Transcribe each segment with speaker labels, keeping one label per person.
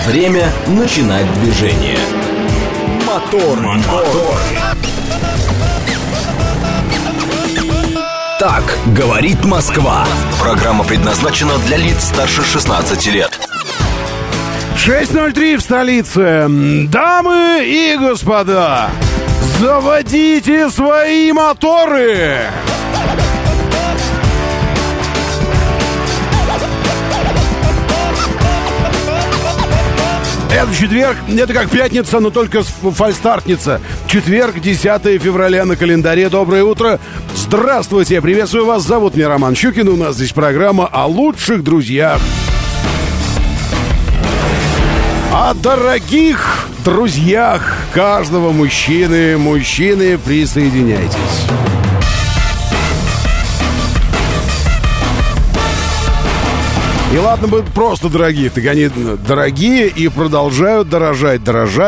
Speaker 1: Время начинать движение. Мотор. Так говорит Москва. Программа предназначена для лиц старше 16 лет.
Speaker 2: 6:03 в столице. Дамы и господа, заводите свои моторы! Это четверг, это как пятница, но только фальстартница. Четверг, 10 февраля на календаре. Доброе утро. Здравствуйте, приветствую вас. Зовут меня Роман Щукин. У нас здесь программа о лучших друзьях. О дорогих друзьях каждого мужчины. Мужчины, присоединяйтесь. И ладно бы просто дорогие, так они дорогие и продолжают дорожать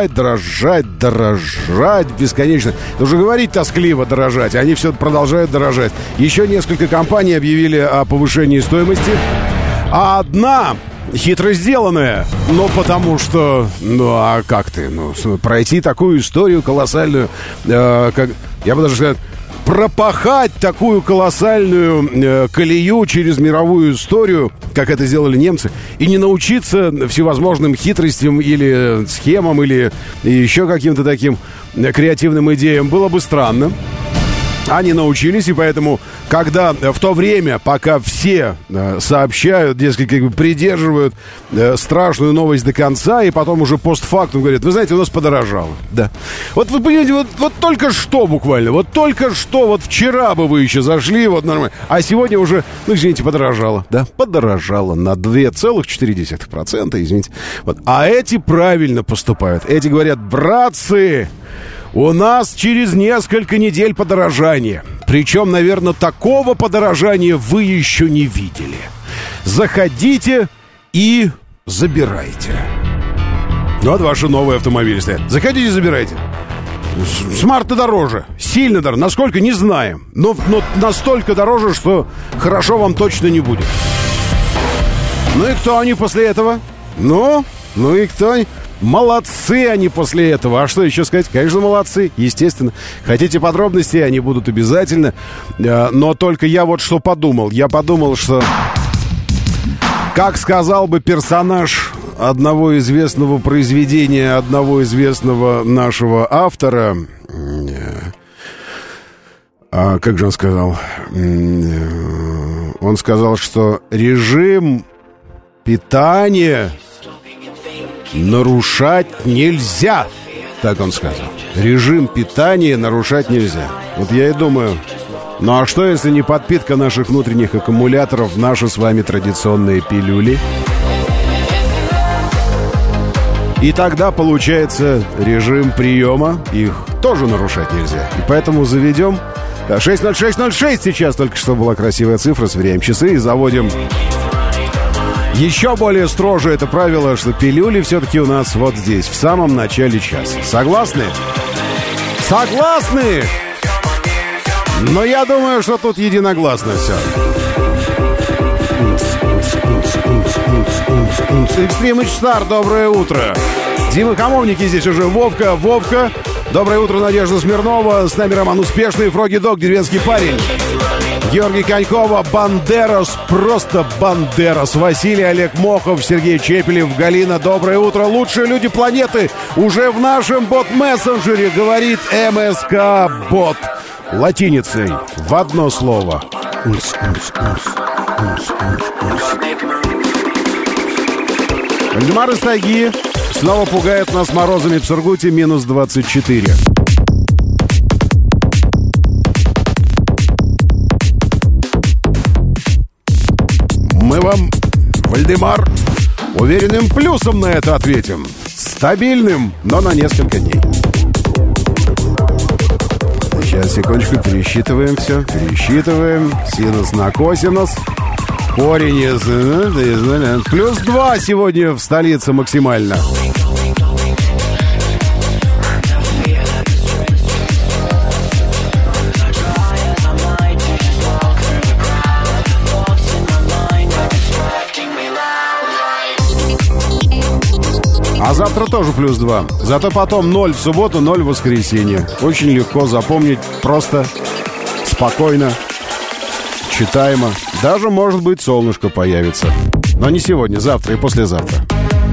Speaker 2: бесконечно. Уже говорить тоскливо дорожать, они все продолжают дорожать. Еще несколько компаний объявили о повышении стоимости, а одна хитро сделанная. Ну, потому что, а как ты? Пройти такую историю колоссальную, как, я бы даже сказал, пропахать такую колоссальную колею через мировую историю, как это сделали немцы, и не научиться всевозможным хитростям или схемам, или еще каким-то таким креативным идеям, было бы странно. Они научились, и поэтому, когда в то время, пока все сообщают, дескать, как бы придерживают страшную новость до конца, и потом уже постфактум говорят, вы знаете, у нас подорожало. Да. Вот вы понимаете, вот только что буквально, вот только что, вот вчера бы вы еще зашли, вот нормально, а сегодня уже, извините, подорожало. Да, подорожало на 2,4%, извините. Вот. А эти правильно поступают. Эти говорят, братцы, у нас через несколько недель подорожание. Причем, наверное, такого подорожания вы еще не видели. Заходите и забирайте. Вот ваши новые автомобили стоят. Заходите и забирайте. Смарт-то дороже. Сильно дороже. Насколько, не знаем. Но настолько дороже, что хорошо вам точно не будет. Ну и кто они после этого? Ну и кто? Молодцы они после этого. А что еще сказать? Конечно, молодцы, естественно. Хотите подробности? Они будут обязательно. Но только я вот что подумал. Я подумал, что, как сказал бы персонаж одного известного произведения, одного известного нашего автора, как же он сказал? Он сказал, что режим питания нарушать нельзя. Так он сказал. Режим питания нарушать нельзя. Вот я и думаю, ну а что, если не подпитка наших внутренних аккумуляторов, наши с вами традиционные пилюли? И тогда получается режим приема, их тоже нарушать нельзя. И поэтому заведем 60606 сейчас, только что была красивая цифра, сверяем часы и заводим. Еще более строже это правило, что пилюли все-таки у нас вот здесь, в самом начале часа. Согласны? Согласны? Но я думаю, что тут единогласно все. Экстримыч Стар, доброе утро. Дима Хамовники здесь уже. Вовка. Доброе утро, Надежда Смирнова. С нами Роман Успешный, Фроги Дог, деревенский парень. Георгий Конькова, Бандерас, просто Бандерас. Василий, Олег Мохов, Сергей Чепелев, Галина. Доброе утро. Лучшие люди планеты уже в нашем бот-мессенджере, говорит МСК-бот. Латиницей в одно слово. Вальдемар из тайги снова пугает нас морозами в Сургуте, минус 24. Мы вам, Вальдемар, уверенным плюсом на это ответим. Стабильным, но на несколько дней. Сейчас, секундочку, пересчитываем все. Пересчитываем. Синус на косинус. Корень из... Плюс 2 сегодня в столице максимально. А завтра тоже плюс 2. Зато потом 0 в субботу, 0 в воскресенье. Очень легко запомнить, просто, спокойно, читаемо. Даже, может быть, солнышко появится. Но не сегодня, завтра и послезавтра.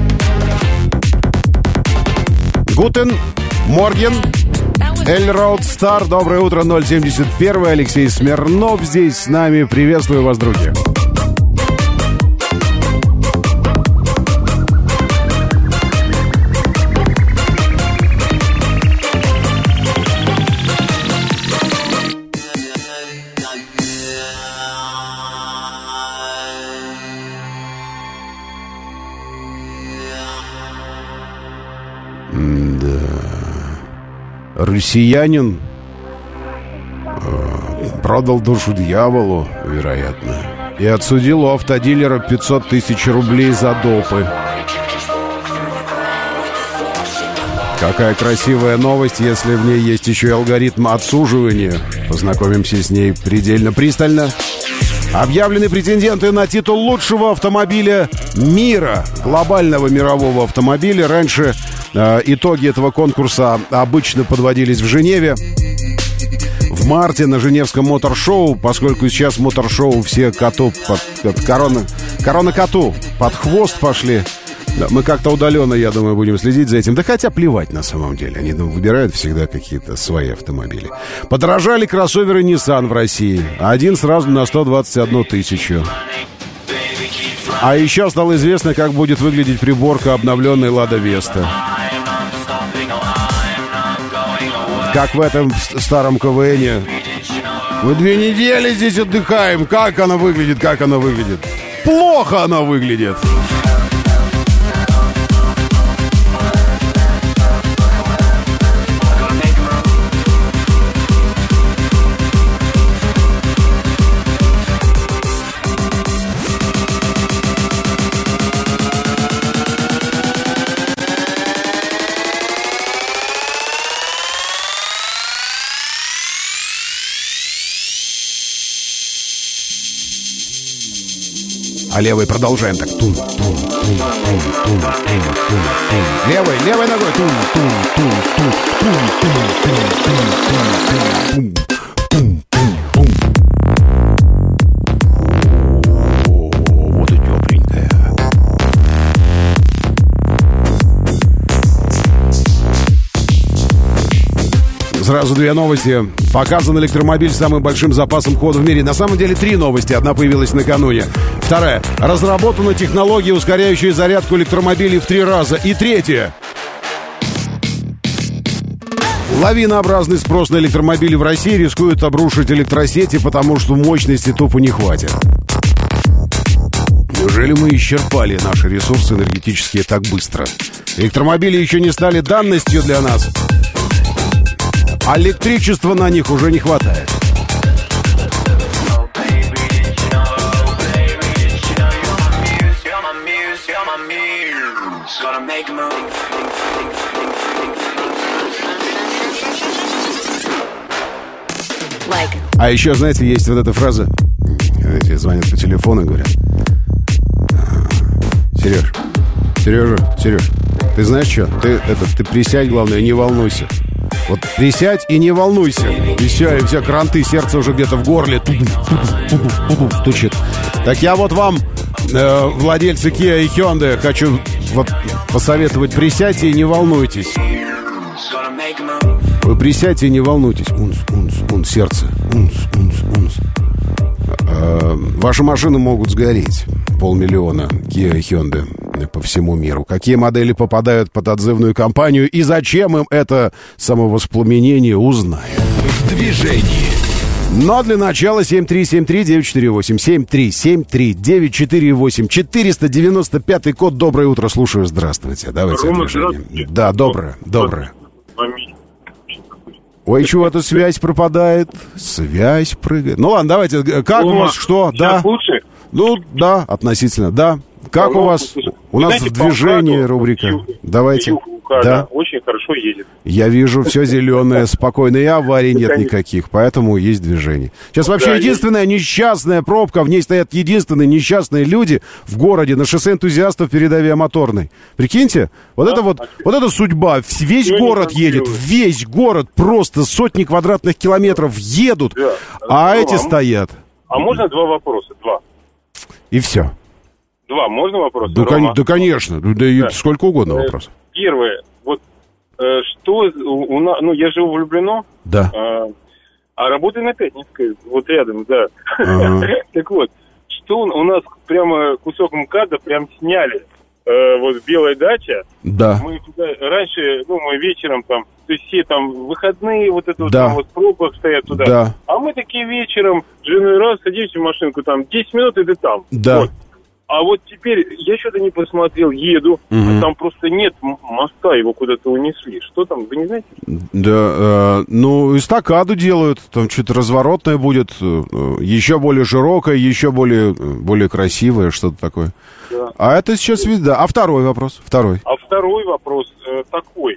Speaker 2: Гутен Морген. Эльроуд Стар. Доброе утро, 071. Алексей Смирнов здесь с нами. Приветствую вас, друзья. Россиянин продал душу дьяволу, вероятно, и отсудил у автодилера 500 тысяч рублей за допы. Какая красивая новость, если в ней есть еще и алгоритм отсуживания. Познакомимся с ней предельно пристально. Объявлены претенденты на титул лучшего автомобиля мира, глобального мирового автомобиля. Раньше итоги этого конкурса обычно подводились в Женеве. В марте на Женевском мотор-шоу, поскольку сейчас мотор-шоу все коту корона коту под хвост пошли. Да, мы как-то удаленно, я думаю, будем следить за этим. Да хотя плевать на самом деле. Они выбирают всегда какие-то свои автомобили. Подорожали кроссоверы Nissan в России. Один сразу на 121 тысячу. А еще стало известно, как будет выглядеть приборка обновленной Lada Vesta. Как в этом старом КВНе. Мы 2 недели здесь отдыхаем. Как она выглядит, как она выглядит? Плохо она выглядит. А левой продолжаем так. Тун, тун, тун, тун, тун, тун, тун. Левой ногой. Тун, тун, тун, тун, тун, тун, тун, тун, тун, тун, тун, тун. Вот и тепленькая. Сразу 2 новости. Показан электромобиль с самым большим запасом хода в мире. На самом деле 3 новости. Одна появилась накануне. Вторая. Разработана технология, ускоряющая зарядку электромобилей в 3 раза. И третья. Лавинообразный спрос на электромобили в России рискует обрушить электросети, потому что мощности тупо не хватит. Неужели мы исчерпали наши ресурсы энергетические так быстро? Электромобили еще не стали данностью для нас. А электричества на них уже не хватает. А еще, знаете, есть вот эта фраза. Знаете, звонят по телефону и говорят: Сереж, ты знаешь что? Ты присядь, главное, не волнуйся. Вот присядь и не волнуйся. И все, кранты, сердце уже где-то в горле стучит. Так я вот вам, владельцы Kia и Hyundai, хочу вот посоветовать: присядьте и не волнуйтесь. Вы присядьте и не волнуйтесь. Унс, сердце. Унс. Ваши машины могут сгореть. 500 000 Kia и Hyundai по всему миру. Какие модели попадают под отзывную кампанию и зачем им это самовоспламенение, узнаем.
Speaker 1: В движении.
Speaker 2: Но для начала 7373948. 7373948. 495 код. Доброе утро, слушаю. Здравствуйте. Давайте.
Speaker 3: Рома, здравствуйте.
Speaker 2: Да, доброе. Ой, чего-то связь пропадает. Связь прыгает. Ну ладно, давайте. Как
Speaker 3: Рома,
Speaker 2: у вас что? Да.
Speaker 3: лучше?
Speaker 2: Ну, да, относительно, да. Как у вас? У нас в движении рубрика. Давайте.
Speaker 3: Да, очень хорошо хорошо едет.
Speaker 2: Я вижу все зеленое, спокойно, и аварий нет никаких, поэтому есть движение. Сейчас вообще единственная несчастная пробка, в ней стоят единственные несчастные люди в городе на шоссе Энтузиастов перед Авиамоторной. Прикиньте, вот это судьба. Весь город едет, весь город, просто сотни квадратных километров едут, а эти стоят.
Speaker 3: А можно два вопроса? Два.
Speaker 2: И все.
Speaker 3: Два, можно вопросы?
Speaker 2: Да, конечно, да. Сколько угодно вопросов.
Speaker 3: Первое, вот что у нас, ну, я живу в Люблино,
Speaker 2: да.
Speaker 3: А работаю на Пятницкой, вот рядом, да. Так вот, что у нас прямо кусок МКАДа прям сняли, вот белая дача.
Speaker 2: Да.
Speaker 3: Мы туда раньше, ну, мы вечером там, то есть все там выходные, вот это
Speaker 2: да.
Speaker 3: там вот в пробках стоят туда.
Speaker 2: Да.
Speaker 3: А мы такие вечером с женой раз садимся в машинку, там 10 минут и ты там.
Speaker 2: Да.
Speaker 3: Вот. А вот теперь я что-то не посмотрел, еду, а там просто нет моста, его куда-то унесли. Что там, вы не знаете?
Speaker 2: Да, ну, эстакаду делают, там что-то разворотное будет, еще более широкое, еще более красивое, что-то такое. Да. А это сейчас видно. А второй вопрос? А
Speaker 3: второй вопрос такой.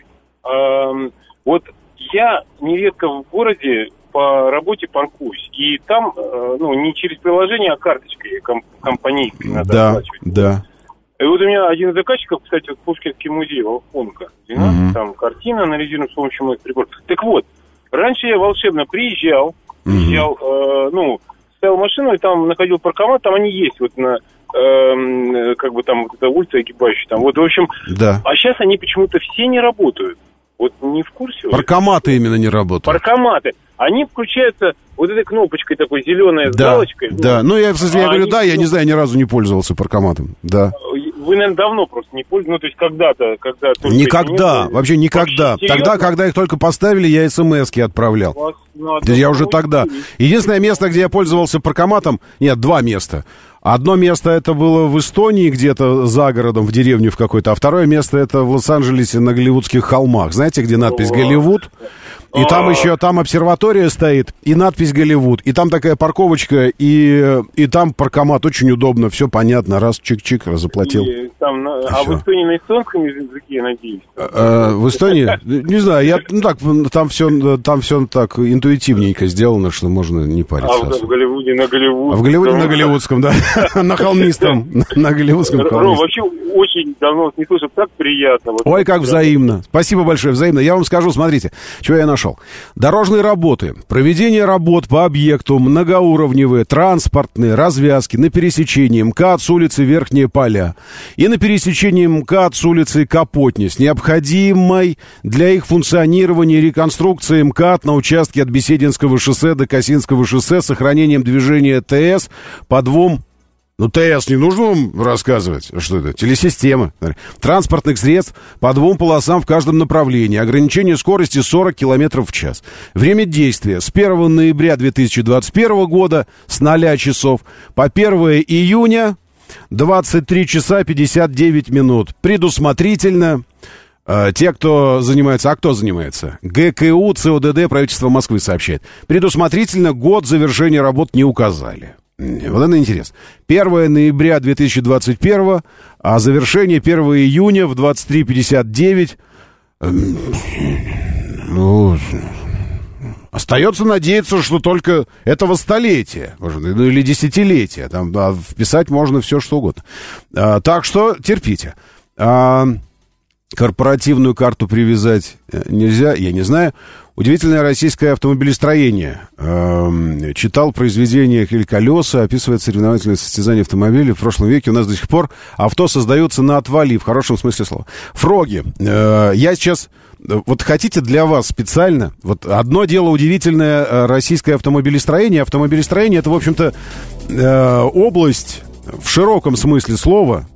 Speaker 3: Вот я нередко в городе по работе паркуюсь, и там, ну, не через приложение, а карточкой компанейской надо оплачивать.
Speaker 2: Да.
Speaker 3: И вот у меня один из заказчиков, кстати, вот Пушкинский музей, Волхонка, там картина анализируем с помощью моих приборов. Так вот, раньше я волшебно приезжал, ну, ставил машину, и там находил паркомат, там они есть, вот на, как бы там, вот эта улица огибающая, там, вот, в общем,
Speaker 2: да.
Speaker 3: А сейчас они почему-то все не работают. Вот не в курсе?
Speaker 2: Паркоматы именно не работают.
Speaker 3: Паркоматы. Они включаются вот этой кнопочкой такой зеленой с галочкой.
Speaker 2: Да, ну я говорю, да, я не знаю, ни разу не пользовался паркоматом, да.
Speaker 3: Вы, наверное, давно просто не пользовались, ну, то есть когда-то, когда...
Speaker 2: Никогда, вообще никогда. Вообще, тогда, когда их только поставили, я смс-ки отправлял. Я уже тогда. Единственное место, где я пользовался паркоматом, нет, два места. Одно место это было в Эстонии, где-то за городом, в деревне в какой-то, а второе место это в Лос-Анджелесе на Голливудских холмах. Знаете, где надпись «Голливуд»? И там еще, там обсерватория стоит, и надпись «Голливуд», и там такая парковочка, и там паркомат, очень удобно, все понятно, раз, чик-чик, заплатил.
Speaker 3: Там, в Эстонии на эстонском языке, я надеюсь?
Speaker 2: В Эстонии? Не знаю, я, ну так, там все так интуитивненько сделано, что можно не париться.
Speaker 3: А в Голливуде на Голливудском?
Speaker 2: В Голливуде на Голливудском, да, на холмистом, на Голливудском холмистом.
Speaker 3: Ром, вообще очень давно не слышал, так приятно.
Speaker 2: Ой, как взаимно. Спасибо большое, взаимно. Я вам скажу, смотрите, что я нашел. Дорожные работы, проведение работ по объекту, многоуровневые, транспортные, развязки на пересечении МКАД с улицы Верхние Поля и на пересечении МКАД с улицы Капотни с необходимой для их функционирования и реконструкции МКАД на участке от Бесединского шоссе до Косинского шоссе с сохранением движения ТС по двум... Ну, ТС не нужно вам рассказывать. Что это? Телесистема. Транспортных средств по двум полосам в каждом направлении. Ограничение скорости 40 км в час. Время действия с 1 ноября 2021 года с 0 часов по 1 июня 23 часа 59 минут. Предусмотрительно те, кто занимается... А кто занимается? ГКУ, ЦОДД, правительство Москвы сообщает. Предусмотрительно год завершения работ не указали. Вот это интересно. 1 ноября 2021, а завершение 1 июня в 23:59. Ну, остается надеяться, что только этого столетия, ну или десятилетия. Там вписать можно все, что угодно. Так что терпите. Корпоративную карту привязать нельзя, я не знаю. Удивительное российское автомобилестроение. Читал произведение «Хель колеса», описывает соревновательное состязание автомобилей. В прошлом веке у нас до сих пор авто создаются на отвали, в хорошем смысле слова. Фроги. Я сейчас... Вот хотите для вас специально... Вот одно дело удивительное российское автомобилестроение. Автомобилестроение — это, в общем-то, область в широком смысле слова...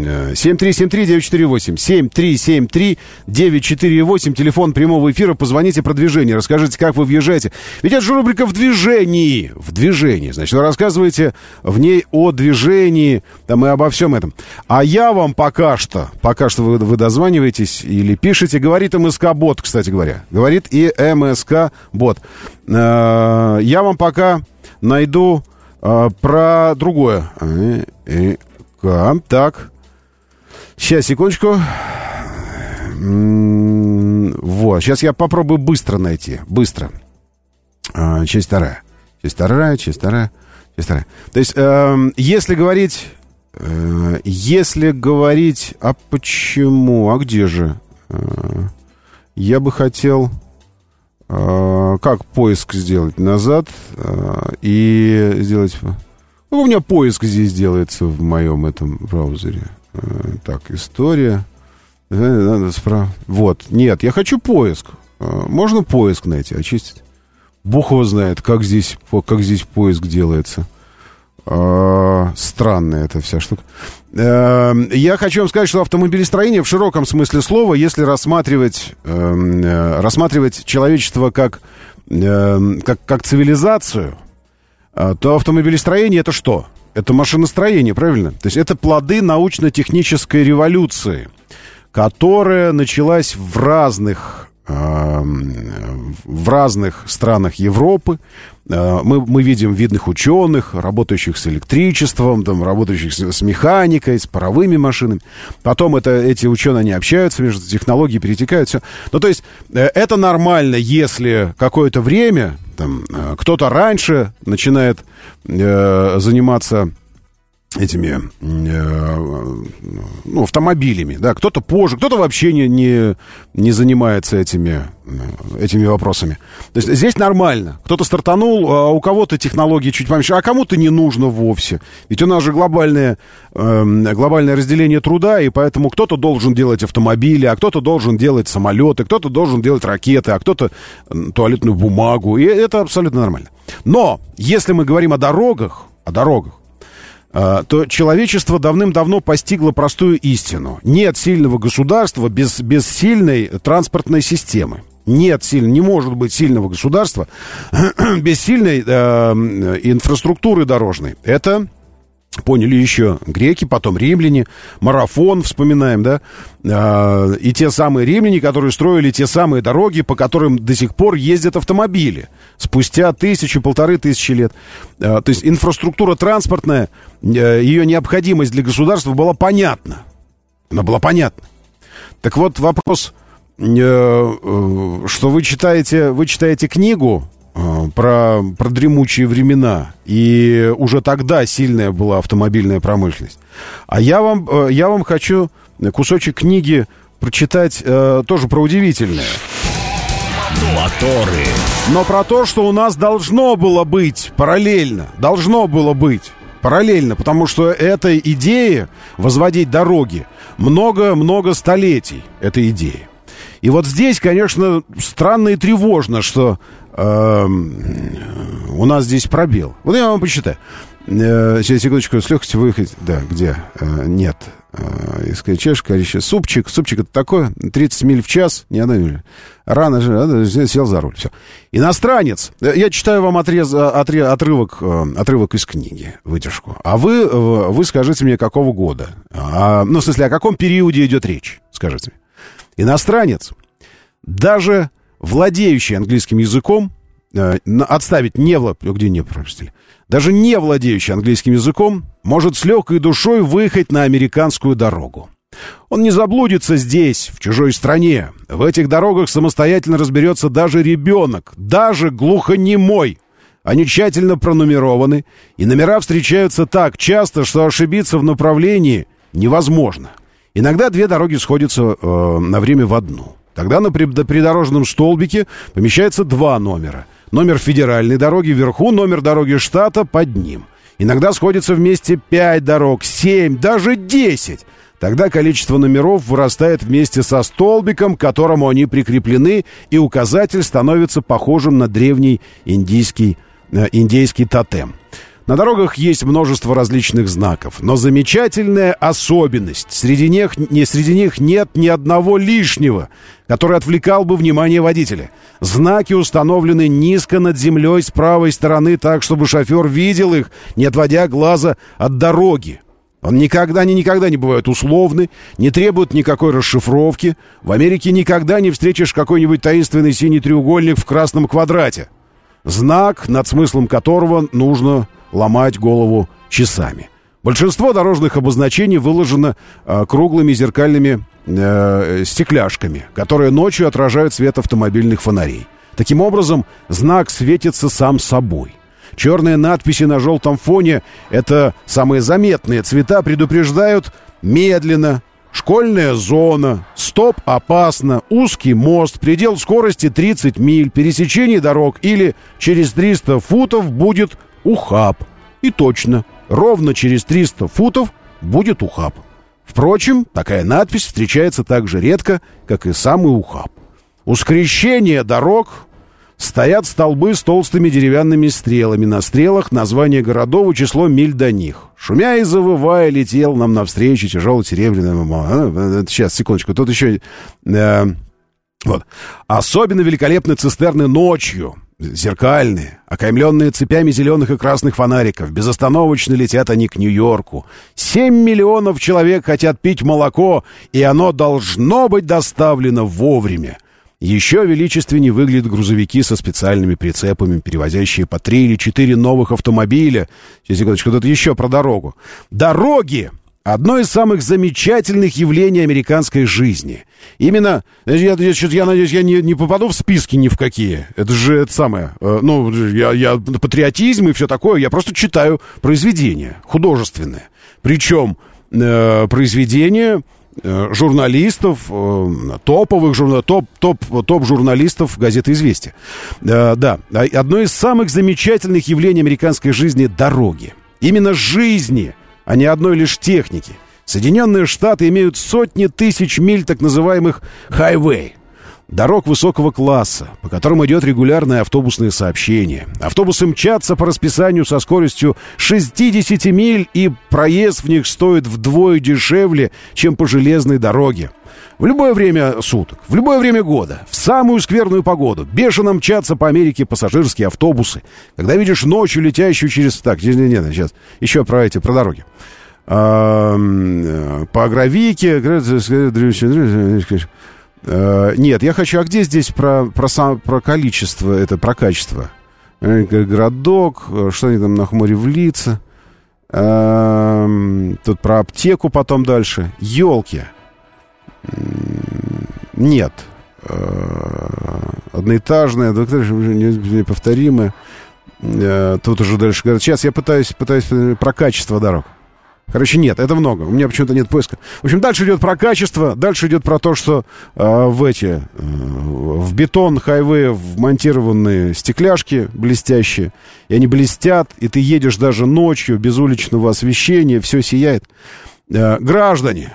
Speaker 2: 7373948, 7373948, телефон прямого эфира, позвоните про движение, расскажите, как вы въезжаете. Ведь это же рубрика «В движении», значит, вы рассказываете в ней о движении, там и обо всем этом. А я вам пока что вы дозваниваетесь или пишете, говорит МСК-бот, кстати говоря, говорит и МСК-бот. Я вам пока найду про другое. Так, сейчас, секундочку. Вот, сейчас я попробую быстро найти. Быстро. Часть вторая. То есть, если говорить... А почему? А где же? Я бы хотел... Как поиск сделать? Назад и сделать... Ну, у меня поиск здесь делается в моем этом браузере. Так, история. Надо справа. Вот. Нет, я хочу поиск. Можно поиск найти, очистить? Бог его знает, как здесь поиск делается. Странная эта вся штука. Я хочу вам сказать, что автомобилестроение в широком смысле слова, если рассматривать человечество как цивилизацию, то автомобилестроение это что? Это машиностроение, правильно? То есть это плоды научно-технической революции, которая началась в разных странах Европы. Мы видим видных ученых, работающих с электричеством, там, работающих с механикой, с паровыми машинами. Потом эти ученые, они общаются между технологии, перетекают, все. Ну, то есть, это нормально, если какое-то время там, кто-то раньше начинает заниматься этими автомобилями, да, кто-то позже, кто-то вообще не занимается этими вопросами. То есть здесь нормально. Кто-то стартанул, а у кого-то технологии чуть поменьше, а кому-то не нужно вовсе. Ведь у нас же глобальное разделение труда, и поэтому кто-то должен делать автомобили, а кто-то должен делать самолеты, кто-то должен делать ракеты, а кто-то туалетную бумагу. И это абсолютно нормально. Но если мы говорим о дорогах, то человечество давным-давно постигло простую истину. Нет сильного государства без сильной транспортной системы. Не может быть сильного государства без сильной инфраструктуры дорожной. Это поняли еще греки, потом римляне. Марафон вспоминаем, да? И те самые римляне, которые строили те самые дороги, по которым до сих пор ездят автомобили. Спустя 1000-1500 лет. То есть инфраструктура транспортная, ее необходимость для государства была понятна. Она была понятна. Так вот, вопрос, что вы читаете книгу про дремучие времена, и уже тогда сильная была автомобильная промышленность. А я вам хочу кусочек книги прочитать, тоже про удивительное.
Speaker 1: Моторы.
Speaker 2: Но про то, что у нас должно было быть параллельно, потому что этой идее возводить дороги много столетий, этой идеи. И вот здесь, конечно, странно и тревожно, что у нас здесь пробел. Вот я вам почитаю. Сейчас, секундочку, с легкостью выехать. Да, где? Нет. Искать чашка, супчик. Супчик это такое, 30 миль в час, не одна миля. Рано же, сел за руль, все. Иностранец. Я читаю вам отрывок из книги, выдержку. А вы скажите мне, какого года? В смысле, о каком периоде идет речь? Скажите мне. Иностранец, даже владеющий английским языком, отставить даже не владеющий английским языком, может с легкой душой выехать на американскую дорогу. Он не заблудится здесь, в чужой стране. В этих дорогах самостоятельно разберется даже ребенок, даже глухонемой. Они тщательно пронумерованы, и номера встречаются так часто, что ошибиться в направлении невозможно. Иногда две дороги сходятся на время в одну. Тогда на придорожном столбике помещается два номера. Номер федеральной дороги вверху, номер дороги штата под ним. Иногда сходятся вместе 5 дорог, 7, даже 10. Тогда количество номеров вырастает вместе со столбиком, к которому они прикреплены, и указатель становится похожим на древний индийский тотем. На дорогах есть множество различных знаков, но замечательная особенность. Среди них нет ни одного лишнего, который отвлекал бы внимание водителя. Знаки установлены низко над землей с правой стороны, так, чтобы шофер видел их, не отводя глаза от дороги. Они никогда не бывают условны, не требуют никакой расшифровки. В Америке никогда не встретишь какой-нибудь таинственный синий треугольник в красном квадрате. Знак, над смыслом которого нужно ломать голову часами. Большинство дорожных обозначений выложено круглыми зеркальными стекляшками, которые ночью отражают свет автомобильных фонарей. Таким образом, знак светится сам собой. Черные надписи на желтом фоне — это самые заметные цвета, предупреждают медленно, школьная зона, стоп опасно, узкий мост, предел скорости 30 миль, пересечение дорог или через 300 футов будет ухаб. И точно, ровно через 300 футов будет ухаб. Впрочем, такая надпись встречается так же редко, как и самый ухаб. У скрещения дорог стоят столбы с толстыми деревянными стрелами. На стрелах название городов и число миль до них. Шумя и завывая, летел нам навстречу тяжелый серебряный... Сейчас, секундочку, тут еще... Вот. Особенно великолепны цистерны ночью. Зеркальные, окаймленные цепями зеленых и красных фонариков. Безостановочно летят они к Нью-Йорку. 7 миллионов человек хотят пить молоко, и оно должно быть доставлено вовремя. Еще величественнее выглядят грузовики со специальными прицепами, перевозящие по 3 или 4 новых автомобиля. Сейчас, секундочку, тут еще про дорогу. Дороги — одно из самых замечательных явлений американской жизни. Именно, я надеюсь, я не попаду в списки ни в какие. Это же это самое, я патриотизм и все такое. Я просто читаю произведения художественные. Причем произведения журналистов, топ-журналистов газеты «Известия». Да, одно из самых замечательных явлений американской жизни — дороги. Именно жизни, а не одной лишь техники. Соединенные Штаты имеют сотни тысяч миль так называемых хайвей, дорог высокого класса, по которым идет регулярное автобусное сообщение. Автобусы мчатся по расписанию со скоростью 60 миль, и проезд в них стоит вдвое дешевле, чем по железной дороге. В любое время суток, в любое время года, в самую скверную погоду бешено мчатся по Америке пассажирские автобусы. Когда видишь ночью летящую через... Так, нет, сейчас еще про дороги. По гравийке... Нет, я хочу... А где здесь про количество, это про качество? Городок, что они там на хмуре в лица. Тут про аптеку потом дальше. Ёлки. Нет. Одноэтажная, неповторимая. Тут уже дальше говорят. Сейчас я пытаюсь про качество дорог. Короче, нет, это много. У меня почему-то нет поиска. В общем, дальше идет про качество. Дальше идет про то, что в бетон хайвея вмонтированы стекляшки блестящие. И они блестят, и ты едешь даже ночью без уличного освещения, все сияет. Граждане,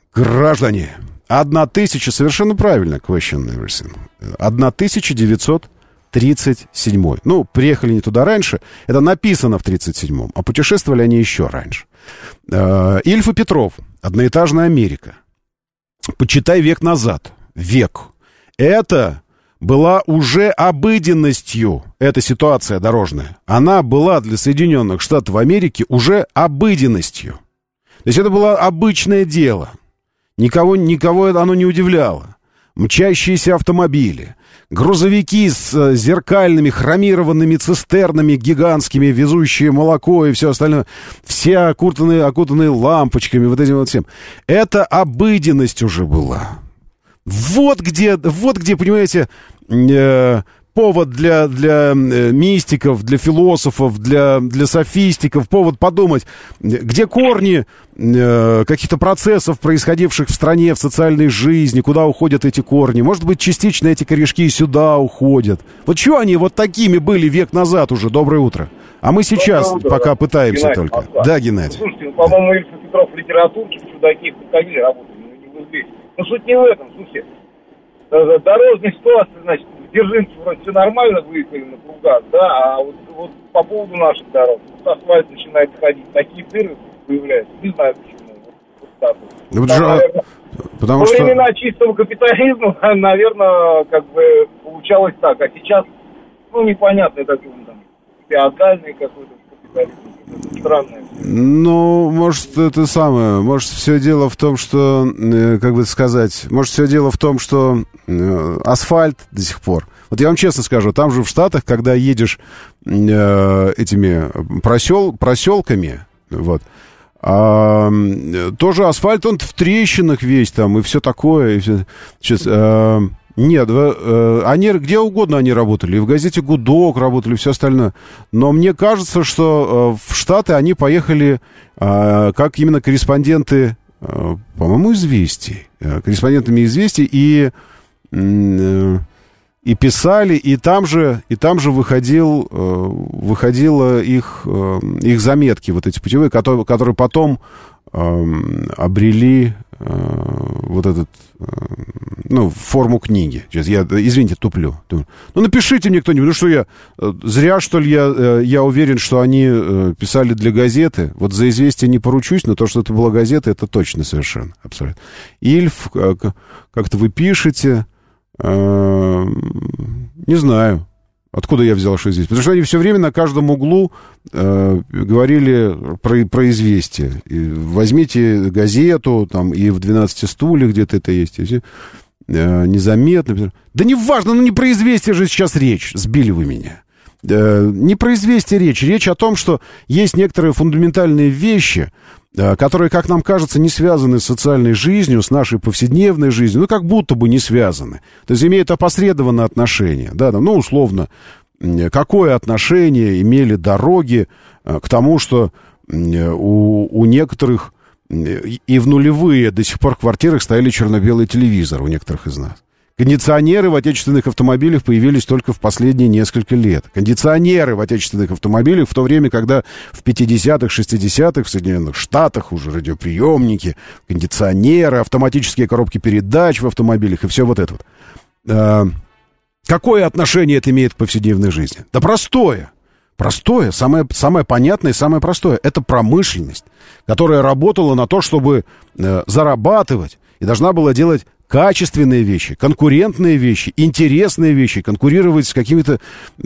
Speaker 2: 1000, совершенно правильно, question everything. 1937. Ну, приехали не туда раньше. Это написано в 37-м, а путешествовали они еще раньше. Ильф и Петров. Одноэтажная Америка. Почитай век назад. Век. Это была уже обыденностью, эта ситуация дорожная. Она была для Соединенных Штатов Америки уже обыденностью. То есть это было обычное дело. Никого оно не удивляло. Мчащиеся автомобили, грузовики с зеркальными хромированными цистернами гигантскими, везущие молоко и все остальное, все окутанные лампочками, вот этим вот всем. Это обыденность уже была. Вот где, понимаете, повод для мистиков, для философов, для софистиков, повод подумать, где корни каких-то процессов, происходивших в стране, в социальной жизни, куда уходят эти корни. Может быть, частично эти корешки и сюда уходят. Вот чего они вот такими были век назад уже? Доброе утро. А мы сейчас пока пытаемся Геннадий, только. Москва. Да, Геннадий.
Speaker 4: Слушайте, по-моему, Ильф и Петров в литературке, чудаки в Кокаиле работали, не в известии. Но суть не в этом, слушайте. Дорожная ситуация, значит, в Дзержинске вроде все нормально, выехали на кругах, да, а вот по поводу наших дорог, асфальт начинает ходить, такие дыры появляются, не знаю почему. Вот так вот.
Speaker 2: Ну,
Speaker 4: там, наверное,
Speaker 2: потому
Speaker 4: во
Speaker 2: что...
Speaker 4: времена чистого капитализма, наверное, как бы получалось так, а сейчас, непонятно, такой там, феодальный какой-то капитализм. Странное.
Speaker 2: Ну, может, все дело в том, что, как бы сказать, может, все дело в том, что асфальт до сих пор. Вот я вам честно скажу, там же в Штатах, когда едешь этими проселками, вот, Тоже асфальт, он в трещинах весь там, и все такое. И все. Сейчас, нет, они где угодно они работали. И в газете «Гудок» работали, и все остальное. Но мне кажется, что в Штаты они поехали как именно корреспонденты, по-моему, «Известий». Корреспондентами «Известий» и писали, и там же выходило их заметки, вот эти путевые, которые потом обрели вот этот, форму книги. Сейчас я, извините, туплю. Напишите мне кто-нибудь, что зря, что ли, я уверен, что они писали для газеты. Вот за «Известия» не поручусь, но то, что это была газета, это точно совершенно, абсолютно. Ильф, как-то вы пишете, не знаю, откуда я взял, что здесь. Потому что они все время на каждом углу говорили про «Известия». И возьмите газету, там, и в «12 стульях» где-то это есть. И незаметно. Да не важно, не про «Известия» же сейчас речь. Сбили вы меня. Не про «Известия» речь. Речь о том, что есть некоторые фундаментальные вещи, которые, как нам кажется, не связаны с социальной жизнью, с нашей повседневной жизнью, как будто бы не связаны. То есть имеют опосредованное отношение. Да, там, условно, какое отношение имели дороги к тому, что у некоторых и в нулевые до сих пор в квартирах стояли черно-белые телевизоры у некоторых из нас. Кондиционеры в отечественных автомобилях появились только в последние несколько лет. Кондиционеры в отечественных автомобилях в то время, когда в 50-х, 60-х в Соединенных Штатах уже радиоприемники, кондиционеры, автоматические коробки передач в автомобилях и все вот это вот. Какое отношение это имеет к повседневной жизни? Да простое. Простое, самое понятное и самое простое. Это промышленность, которая работала на то, чтобы зарабатывать и должна была делать качественные вещи, конкурентные вещи, интересные вещи, конкурировать с какими-то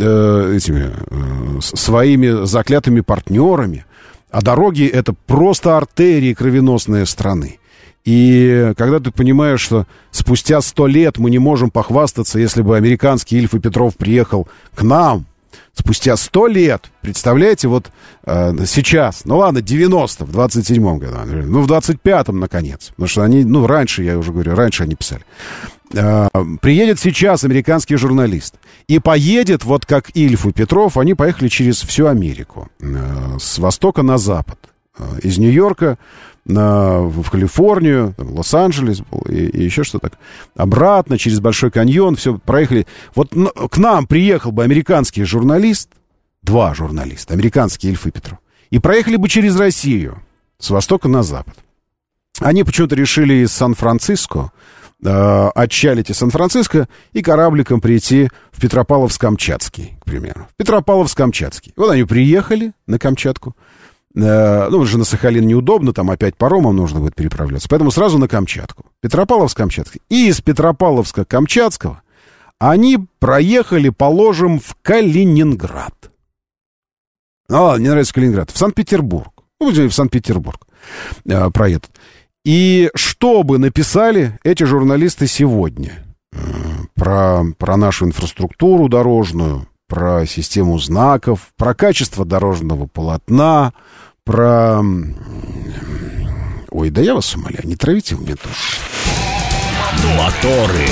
Speaker 2: своими заклятыми партнерами. А дороги — это просто артерии кровеносные страны. И когда ты понимаешь, что спустя 100 лет мы не можем похвастаться, если бы американский Ильф и Петров приехал к нам, спустя 100 лет, представляете, вот сейчас, 90, в 27-м году, в 25-м, наконец, потому что они, раньше, я уже говорю, раньше они писали, приедет сейчас американский журналист и поедет, вот как Ильф и Петров, они поехали через всю Америку, с востока на запад, из Нью-Йорка в Калифорнию, в Лос-Анджелес и еще что-то. Обратно, через Большой каньон, все, проехали. Вот к нам приехал бы американский журналист, 2 журналиста, американский Ильф и Петров, и проехали бы через Россию, с востока на запад. Они почему-то решили из Сан-Франциско отчалить из Сан-Франциско и корабликом прийти в Петропавловск-Камчатский, к примеру. Петропавловск-Камчатский. Вот они приехали на Камчатку. Уже на Сахалин неудобно, там опять паромом нужно будет переправляться. Поэтому сразу на Камчатку. Петропавловск-Камчатский. И из Петропавловска-Камчатского они проехали, положим, в Калининград. Не нравится Калининград. В Санкт-Петербург. В Санкт-Петербург проедут. И что бы написали эти журналисты сегодня про нашу инфраструктуру дорожную, про систему знаков, про качество дорожного полотна, про... Ой, да я вас умоляю, не травите в метро.
Speaker 1: Моторы.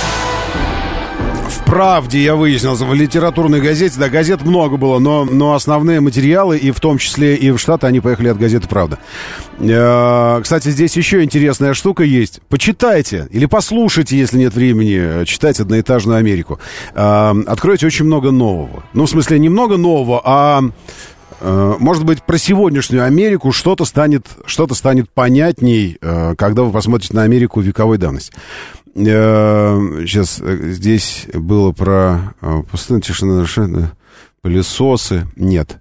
Speaker 2: В «Правде» я выяснил, в литературной газете, да, газет много было, но основные материалы, и в том числе и в Штаты, они поехали от газеты «Правда». Кстати, здесь еще интересная штука есть. Почитайте или послушайте, если нет времени читать «Одноэтажную Америку». Откройте очень много нового. В смысле, не много нового, а... Может быть, про сегодняшнюю Америку что-то станет понятней, когда вы посмотрите на Америку вековой давности. Сейчас здесь было про пустынная тишина, пылесосы. Нет.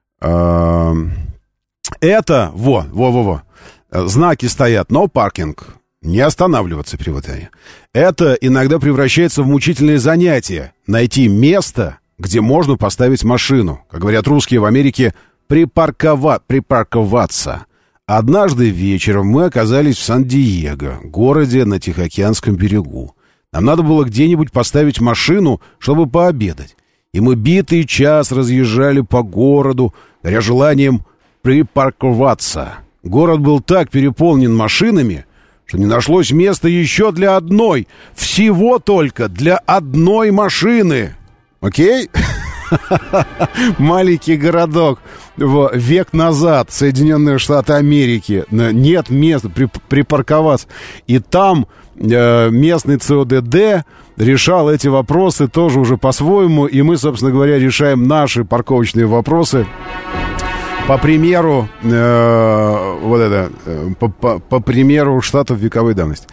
Speaker 2: Это, знаки стоят, no parking, не останавливаться при выдании. Это иногда превращается в мучительное занятие. Найти место, где можно поставить машину. Как говорят русские в Америке, припарковаться. Однажды вечером мы оказались в Сан-Диего, городе на Тихоокеанском берегу. Нам надо было где-нибудь поставить машину, чтобы пообедать. И мы битый час разъезжали по городу, горя желанием припарковаться. Город был так переполнен машинами, что не нашлось места еще для одной. Всего только для одной машины. Окей? Маленький городок. Век назад, Соединенные Штаты Америки. Нет места припарковаться. И там местный ЦОДД решал эти вопросы тоже уже по-своему. И мы, собственно говоря, решаем наши парковочные вопросы по примеру по примеру штатов вековой давности.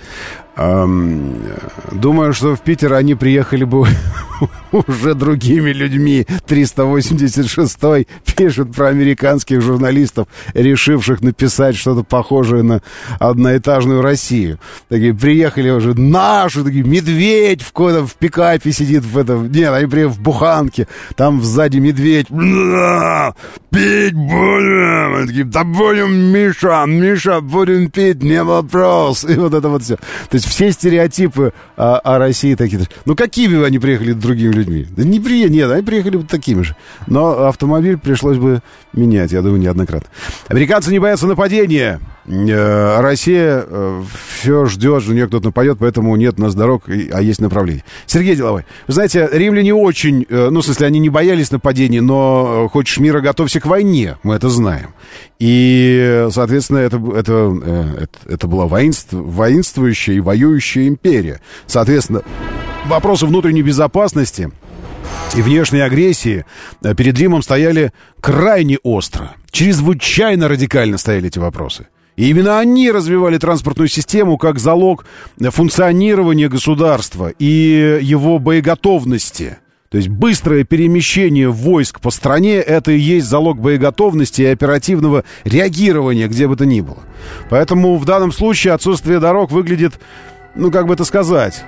Speaker 2: Думаю, что в Питер они приехали бы уже другими людьми. 386-й пишет про американских журналистов, решивших написать что-то похожее на одноэтажную Россию. Такие приехали уже наши, такие, медведь в пикапе сидит в этом. Нет, они приехали в буханке, там сзади медведь. Пить будем. Они такие, да будем, Миша, будем пить, не вопрос. И вот это вот все. То есть все стереотипы о России такие. Ну, какими бы они приехали другими людьми? Да нет, они приехали бы такими же. Но автомобиль пришлось бы менять, я думаю, неоднократно. Американцы не боятся нападения. Россия все ждет, что у нее кто-то нападет, поэтому нет у нас дорог, а есть направление. Сергей Деловой. Вы знаете, римляне очень, в смысле, они не боялись нападений, но хочешь мира, готовься к войне, мы это знаем. И, соответственно, это была воинствующая и воюющая империя. Соответственно, вопросы внутренней безопасности и внешней агрессии перед Римом стояли крайне остро. Чрезвычайно радикально стояли эти вопросы. И именно они развивали транспортную систему как залог функционирования государства и его боеготовности. То есть быстрое перемещение войск по стране — это и есть залог боеготовности и оперативного реагирования, где бы то ни было. Поэтому в данном случае отсутствие дорог выглядит, как бы это сказать,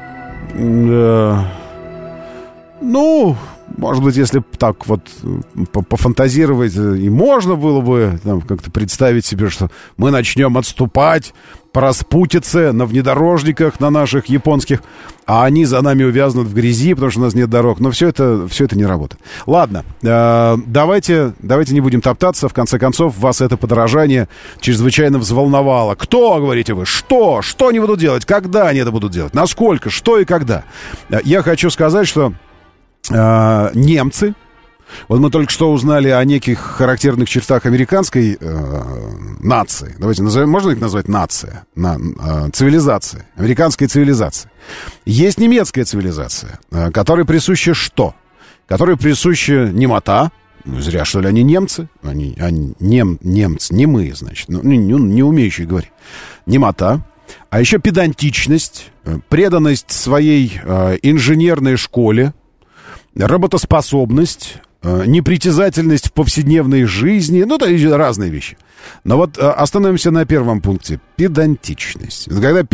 Speaker 2: может быть, если так вот пофантазировать, и можно было бы как-то представить себе, что мы начнем отступать по распутице на внедорожниках, на наших японских, а они за нами увязнут в грязи, потому что у нас нет дорог. Но все это не работает. Ладно, давайте не будем топтаться. В конце концов, вас это подорожание чрезвычайно взволновало. Кто, говорите вы, что? Что они будут делать? Когда они это будут делать? Насколько? Что и когда? Я хочу сказать, что немцы, вот мы только что узнали о неких характерных чертах американской нации. Давайте назовем, можно их назвать нация? Цивилизация, американская цивилизация. Есть немецкая цивилизация, которой присуще что? Которой присуща немота. Зря, что ли, они немцы? Они немцы, немые, значит, не умеющие говорить. Немота. А еще педантичность, преданность своей инженерной школе, работоспособность, непритязательность в повседневной жизни, это разные вещи. Но вот остановимся на первом пункте. Педантичность. Когда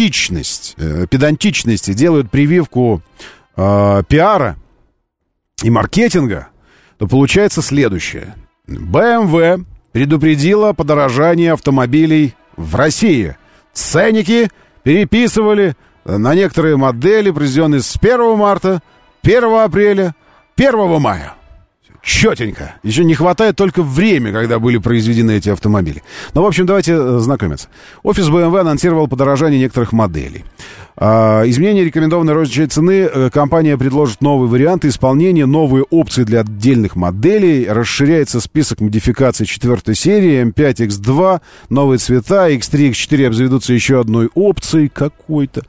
Speaker 2: педантичности делают прививку пиара и маркетинга, то получается следующее. BMW предупредила подорожание автомобилей в России. Ценники переписывали на некоторые модели, произведенные с 1 марта, 1 апреля, 1 мая. Четенько. Еще не хватает только время, когда были произведены эти автомобили. В общем, давайте знакомиться. Офис BMW анонсировал подорожание некоторых моделей. Изменение рекомендованной розничной цены. Компания предложит новые варианты исполнения, новые опции для отдельных моделей. Расширяется список модификаций 4 серии, M5, X2, новые цвета, X3, X4 обзаведутся еще одной опцией какой-то.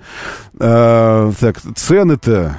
Speaker 2: Так, цены-то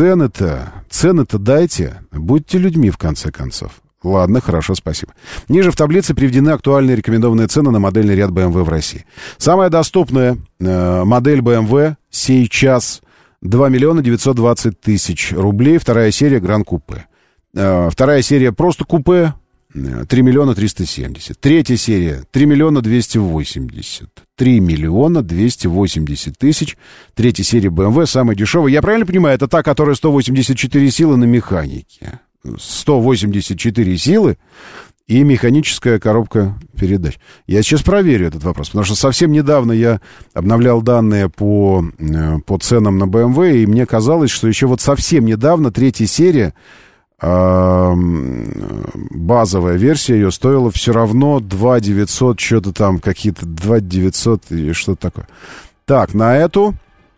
Speaker 2: дайте. Будьте людьми, в конце концов. Ладно, хорошо, спасибо. Ниже в таблице приведены актуальные рекомендованные цены на модельный ряд BMW в России. Самая доступная модель BMW сейчас 2 920 000 рублей. Вторая серия Гран Купе. Вторая серия просто купе 3 370 000. Третья серия 3 280 000. 3 280 000. Третья серия BMW самая дешевая. Я правильно понимаю, это та, которая 184 силы на механике. 184 силы и механическая коробка передач. Я сейчас проверю этот вопрос, потому что совсем недавно я обновлял данные по ценам на BMW, и мне казалось, что еще вот совсем недавно третья серия базовая версия ее стоила все равно 2 900, что-то там, какие-то 2 900 и что-то такое. Так, на эту...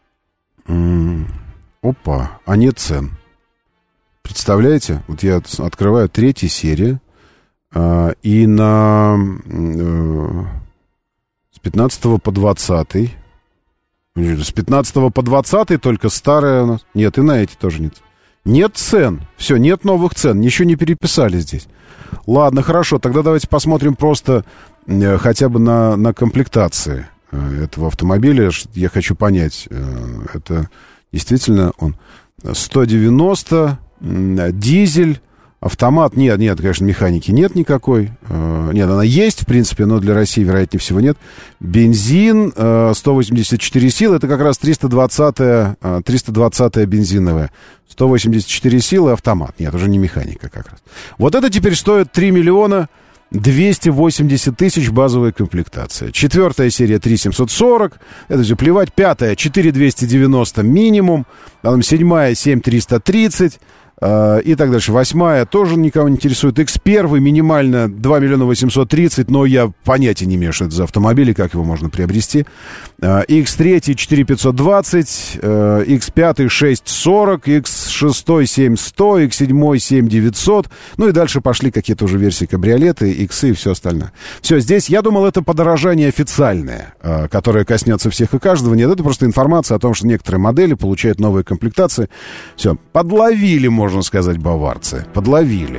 Speaker 2: Опа, а нет цен. Представляете? Вот я открываю 3-я серия, и на... с 15 по 20. С 15 по 20 только старая у нас. Нет, и на эти тоже нет. Нет цен. Все, нет новых цен. Ничего не переписали здесь. Ладно, хорошо. Тогда давайте посмотрим просто хотя бы на комплектации этого автомобиля. Я хочу понять, это действительно он 190, дизель, автомат. Нет, конечно, механики нет никакой. Нет, она есть, в принципе, но для России, вероятнее всего, нет. Бензин, 184 силы, это как раз 320-я бензиновая. 184 силы, автомат. Нет, уже не механика как раз. Вот это теперь стоит 3 миллиона 280 тысяч базовая комплектация. 4-я серия 3740. Это все плевать. 5-я 4290 минимум. Потом 7-я 7330. И так дальше. 8-я тоже никого не интересует. X1 минимально 2 миллиона 830, но я понятия не имею, что это за автомобиль и как его можно приобрести. X3 4520, X5 640, X6 7100, X7 7900. Ну и дальше пошли какие-то уже версии кабриолеты, X и все остальное. Все, здесь, я думал, это подорожание официальное, которое коснется всех и каждого. Нет, это просто информация о том, что некоторые модели получают новые комплектации. Все, подловили, можно сказать, баварцы. Подловили.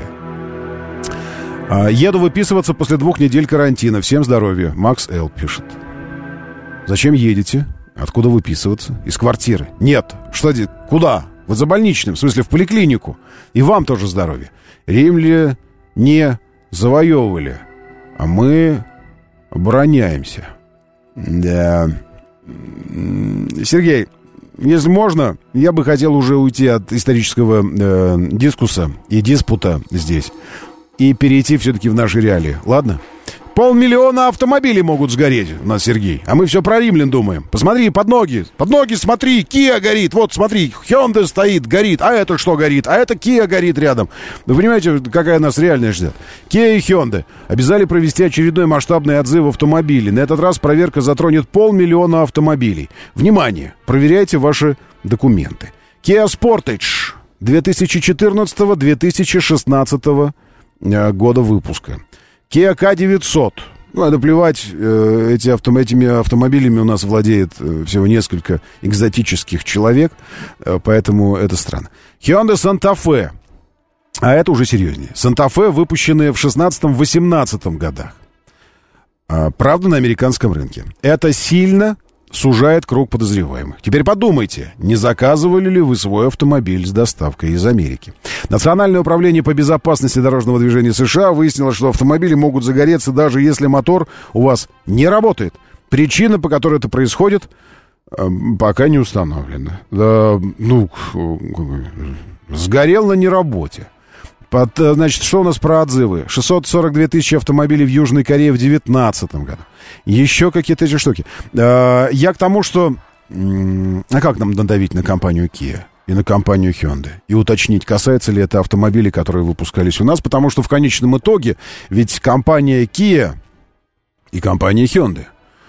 Speaker 2: Еду выписываться после 2 недель карантина. Всем здоровья. Макс Л. пишет. Зачем едете? Откуда выписываться? Из квартиры. Нет. Что? Куда? Вот за больничным. В смысле, в поликлинику. И вам тоже здоровья. Римляне не завоевывали, а мы обороняемся. Да. Сергей, если можно, я бы хотел уже уйти от исторического дискусса и диспута здесь и перейти все-таки в наши реалии. Ладно? 500 000 автомобилей могут сгореть у нас, Сергей. А мы все про римлян думаем. Посмотри, под ноги смотри, Kia горит. Вот, смотри, Hyundai стоит, горит. А это что горит? А это Kia горит рядом. Вы понимаете, какая нас реальность ждет? Kia и Hyundai обязали провести очередной масштабный отзыв автомобилей. На этот раз проверка затронет 500 000 автомобилей. Внимание, проверяйте ваши документы. Kia Sportage 2014-2016 года выпуска. Kia K900. Ну, надо плевать, этими автомобилями у нас владеет всего несколько экзотических человек, поэтому это странно. Hyundai Santa Fe. А это уже серьезнее. Santa Fe, выпущенные в 16-18 годах. Правда, на американском рынке. Это сильно сужает круг подозреваемых. Теперь подумайте, не заказывали ли вы свой автомобиль с доставкой из Америки? Национальное управление по безопасности дорожного движения США выяснило, что автомобили могут загореться, даже если мотор у вас не работает. Причина, по которой это происходит, пока не установлена. Сгорел на неработе. Значит, что у нас про отзывы? 642 тысячи автомобилей в Южной Корее в 2019 году. Еще какие-то эти штуки. Я к тому, что... А как нам надавить на компанию Kia и на компанию Hyundai? И уточнить, касается ли это автомобилей, которые выпускались у нас? Потому что в конечном итоге ведь компания Kia и компания Hyundai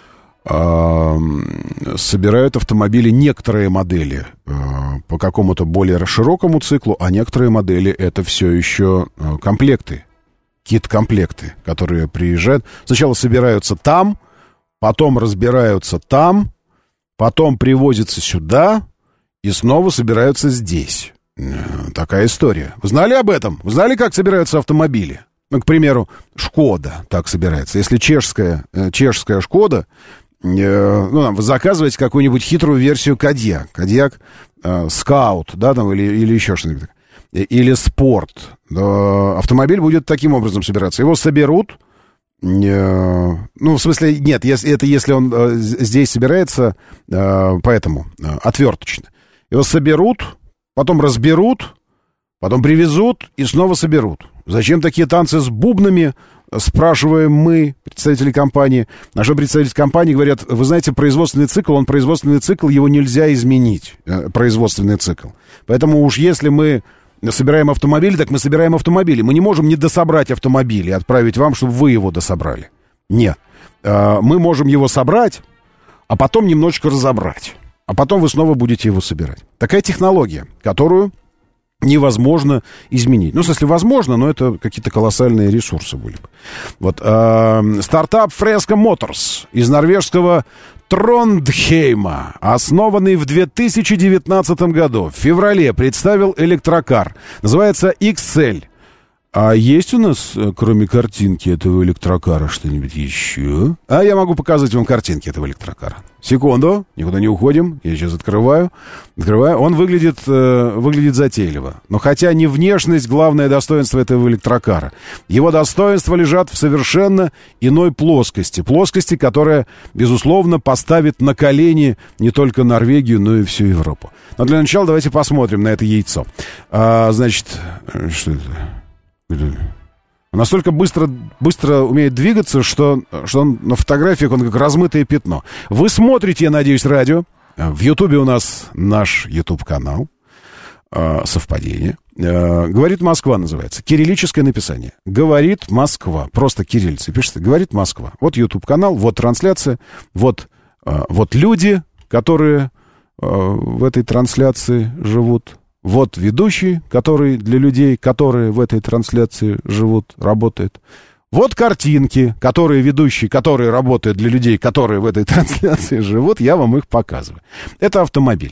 Speaker 2: собирают автомобили, некоторые модели по какому-то более широкому циклу, а некоторые модели это все еще комплекты, кит-комплекты, которые приезжают. Сначала собираются там, потом разбираются там, потом привозятся сюда и снова собираются здесь. Такая история. Вы знали об этом? Вы знали, как собираются автомобили? Ну, к примеру, Шкода так собирается. Если чешская Шкода, вы заказываете какую-нибудь хитрую версию Кодиак Скаут, да, там, или еще что-нибудь. Или Спорт. Автомобиль будет таким образом собираться. Его соберут. В смысле, нет, это если он здесь собирается, поэтому отверточно. Его соберут, потом разберут, потом привезут и снова соберут. Зачем такие танцы с бубнами? Спрашиваем мы, представители компании. На что представители компании говорят, вы знаете, производственный цикл, его нельзя изменить, производственный цикл. Поэтому уж если мы собираем автомобили, так мы собираем автомобили. Мы не можем не дособрать автомобиль и отправить вам, чтобы вы его дособрали. Нет. Мы можем его собрать, а потом немножечко разобрать. А потом вы снова будете его собирать. Такая технология, которую невозможно изменить. Ну, в смысле, возможно, но это какие-то колоссальные ресурсы были бы. Вот, стартап Fresco Motors из норвежского Трондхейма, основанный в 2019 году, в феврале представил электрокар. Называется XL. А есть у нас, кроме картинки этого электрокара, что-нибудь еще? А я могу показать вам картинки этого электрокара. Секунду, никуда не уходим. Я сейчас открываю. Он выглядит затейливо. Но хотя не внешность главное достоинство этого электрокара. Его достоинства лежат в совершенно иной плоскости. Плоскости, которая, безусловно, поставит на колени не только Норвегию, но и всю Европу. Но для начала давайте посмотрим на это яйцо. Значит, что это? Настолько быстро умеет двигаться, что он на фотографиях он как размытое пятно. Вы смотрите, я надеюсь, радио. В Ютубе у нас наш Ютуб-канал. Совпадение. «Говорит Москва» называется. Кириллическое написание. «Говорит Москва». Просто кириллицей пишется. «Говорит Москва». Вот Ютуб-канал, вот трансляция, вот люди, которые в этой трансляции живут. Вот ведущий, который для людей, которые в этой трансляции живут, работает. Вот картинки, которые ведущие, которые работают для людей, которые в этой трансляции живут. Я вам их показываю. Это автомобиль.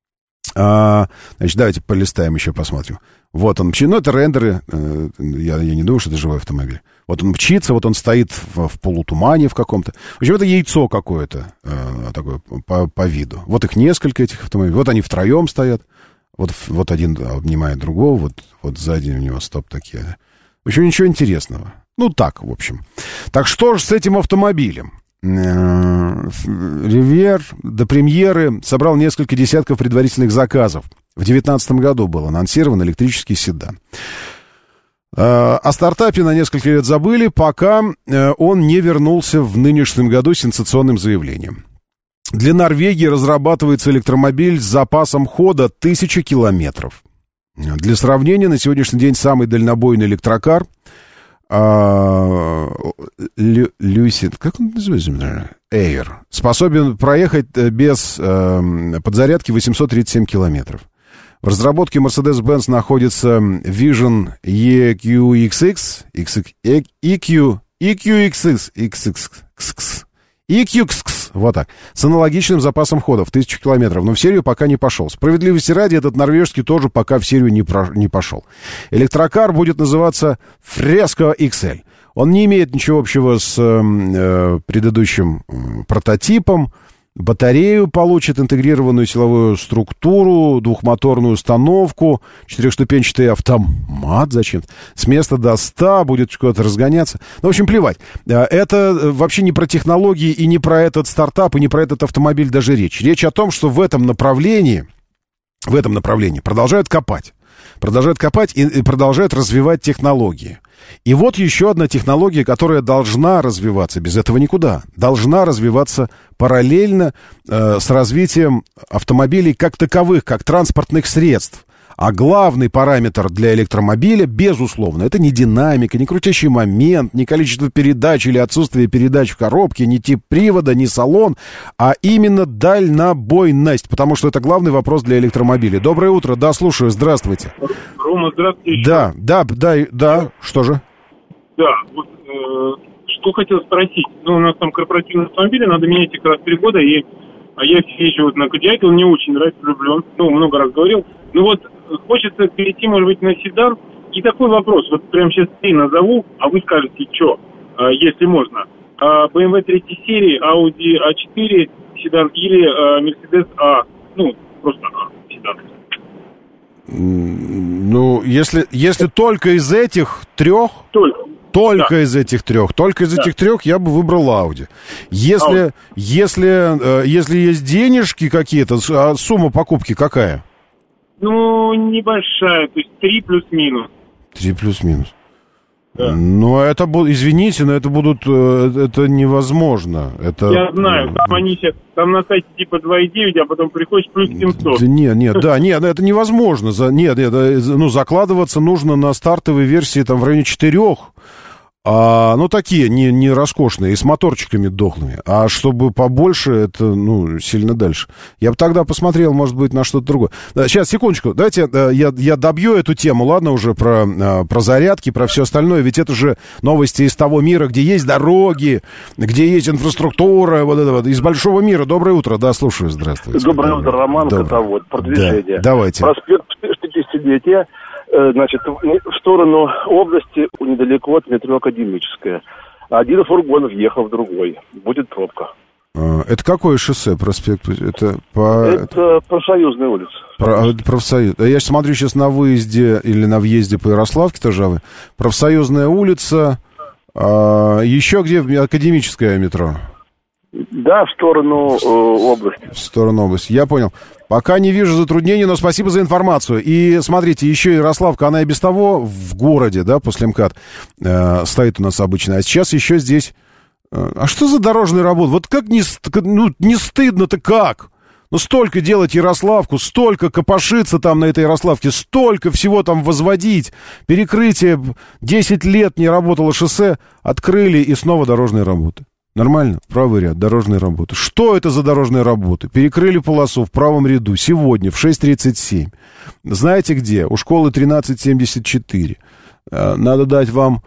Speaker 2: Значит, давайте полистаем еще, посмотрим. Вот он мчится. Ну, это рендеры. Я не думаю, что это живой автомобиль. Вот он мчится, вот он стоит в полутумане в каком-то. В общем, это яйцо какое-то такое по виду. Вот их несколько, этих автомобилей. Вот они втроем стоят. Вот один обнимает другого, вот сзади у него стоп такие. В общем, ничего интересного. Ну, так, в общем. Так что же с этим автомобилем? Ривьер до премьеры собрал несколько десятков предварительных заказов. В 2019 году был анонсирован электрический седан. О стартапе на несколько лет забыли, пока он не вернулся в нынешнем году с сенсационным заявлением. Для Норвегии разрабатывается электромобиль с запасом хода 1000 километров. Для сравнения, на сегодняшний день самый дальнобойный электрокар Lucid, как он называется? Air, способен проехать без подзарядки 837 километров. В разработке Mercedes-Benz находится Vision EQXX, EQXX, вот так, с аналогичным запасом хода в 1000 километров, но в серию пока не пошел. Справедливости ради, этот норвежский тоже пока в серию не пошел. Электрокар будет называться Fresco XL. Он не имеет ничего общего с предыдущим прототипом. Батарею получит, интегрированную силовую структуру, двухмоторную установку, 4-ступенчатый автомат зачем-то. С места до 100 будет куда-то разгоняться. Ну, в общем, плевать. Это вообще не про технологии и не про этот стартап, и не про этот автомобиль даже речь. Речь о том, что в этом направлении продолжают копать и продолжают развивать технологии. И вот еще одна технология, которая должна развиваться, без этого никуда, должна развиваться параллельно с развитием автомобилей как таковых, как транспортных средств. А главный параметр для электромобиля, безусловно, это не динамика, не крутящий момент, не количество передач или отсутствие передач в коробке, не тип привода, не салон, а именно дальнобойность, потому что это главный вопрос для электромобиля. Доброе утро, да, слушаю, здравствуйте.
Speaker 3: Рома, здравствуйте.
Speaker 2: Да, что же?
Speaker 3: Да, вот что хотел спросить. Ну, у нас там корпоративные автомобили, надо менять их раз в 3 года, и я езжу вот на Кодиаке, он мне очень нравится, влюблен, много раз говорил. Ну вот, хочется перейти, может быть, на седан. И такой вопрос, вот прямо сейчас 3 назову, а вы скажете, что, если можно. BMW 3 серии, Audi A4 седан или Mercedes A, просто седан.
Speaker 2: Ну, если только из этих 3... Только из этих трех я бы выбрал Audi. Если есть денежки какие-то, а сумма покупки какая?
Speaker 3: Ну, небольшая, то есть 3 плюс-минус.
Speaker 2: 3 плюс-минус.
Speaker 3: Да.
Speaker 2: Но это будет, извините, но это невозможно.
Speaker 3: Я знаю, там на сайте типа 2,9, а потом приходишь плюс 700.
Speaker 2: Нет, это невозможно. Закладываться нужно на стартовой версии там в районе 4. Такие не роскошные, и с моторчиками дохлыми. А чтобы побольше, это, сильно дальше. Я бы тогда посмотрел, может быть, на что-то другое. Сейчас, секундочку, давайте я добью эту тему, ладно, уже про зарядки, про все остальное. Ведь это же новости из того мира, где есть дороги, где есть инфраструктура, вот это вот, из большого мира. Доброе утро, да, слушаю, здравствуйте.
Speaker 5: Доброе утро, Роман Котовод, продвижение.
Speaker 2: Да, давайте.
Speaker 5: Проспект 69, в сторону области, недалеко от метро Академическая. Один фургон въехал в другой. Будет пробка.
Speaker 2: Это какое шоссе, проспект? Это
Speaker 5: Профсоюзная улица.
Speaker 2: Профсоюз. Я смотрю сейчас на выезде или на въезде по Ярославке тоже. Профсоюзная улица. Еще где Академическое метро?
Speaker 5: Да, в сторону области.
Speaker 2: В сторону области, я понял. Пока не вижу затруднений, но спасибо за информацию. И смотрите, еще Ярославка, она и без того в городе, да, после МКАД стоит у нас обычно. А сейчас еще здесь... А что за дорожные работы? Вот как не стыдно-то как? Столько делать Ярославку, столько копошиться там на этой Ярославке, столько всего там возводить. Перекрытие, 10 лет не работало шоссе, открыли и снова дорожные работы. Нормально? Правый ряд, дорожные работы. Что это за дорожные работы? Перекрыли полосу в правом ряду сегодня в 6:37. Знаете где? У школы 1374. Надо дать вам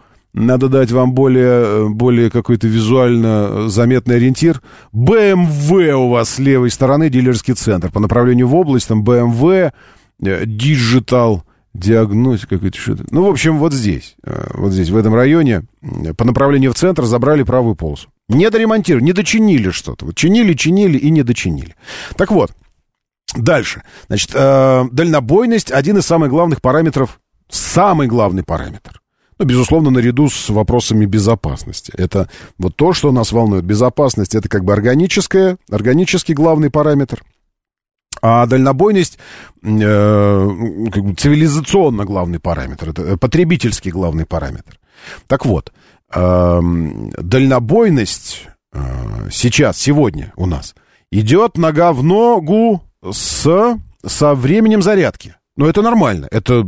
Speaker 2: более какой-то визуально заметный ориентир. БМВ у вас с левой стороны, дилерский центр. По направлению в область, там БМВ, Digital Diagnostic, какой-то что-то. В общем, вот здесь, в этом районе, по направлению в центр забрали правую полосу. Не доремонтировали, не дочинили что-то. Вот чинили и не дочинили. Так вот, дальше. Значит, дальнобойность — один из самых главных параметров, самый главный параметр. Безусловно, наряду с вопросами безопасности. Это вот то, что нас волнует. Безопасность — это как бы органический главный параметр. А дальнобойность цивилизационно главный параметр. Это потребительский главный параметр. Так вот, дальнобойность сегодня у нас идет нога в ногу со временем зарядки. Это нормально. Это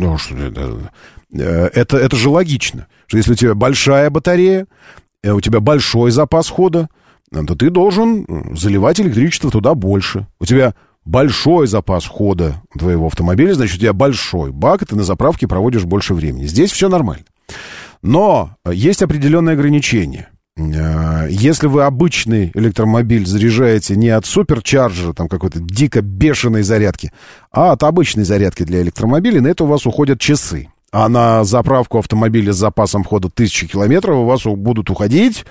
Speaker 2: же логично, что если у тебя большая батарея, у тебя большой запас хода, то ты должен заливать электричество туда больше. У тебя большой запас хода твоего автомобиля, значит, у тебя большой бак, и ты на заправке проводишь больше времени. Здесь все нормально. Но есть определенные ограничения. Если вы обычный электромобиль заряжаете не от суперчарджера, там какой-то дико бешеной зарядки, а от обычной зарядки для электромобиля, на это у вас уходят часы. А на заправку автомобиля с запасом хода 1000 километров у вас будут уходить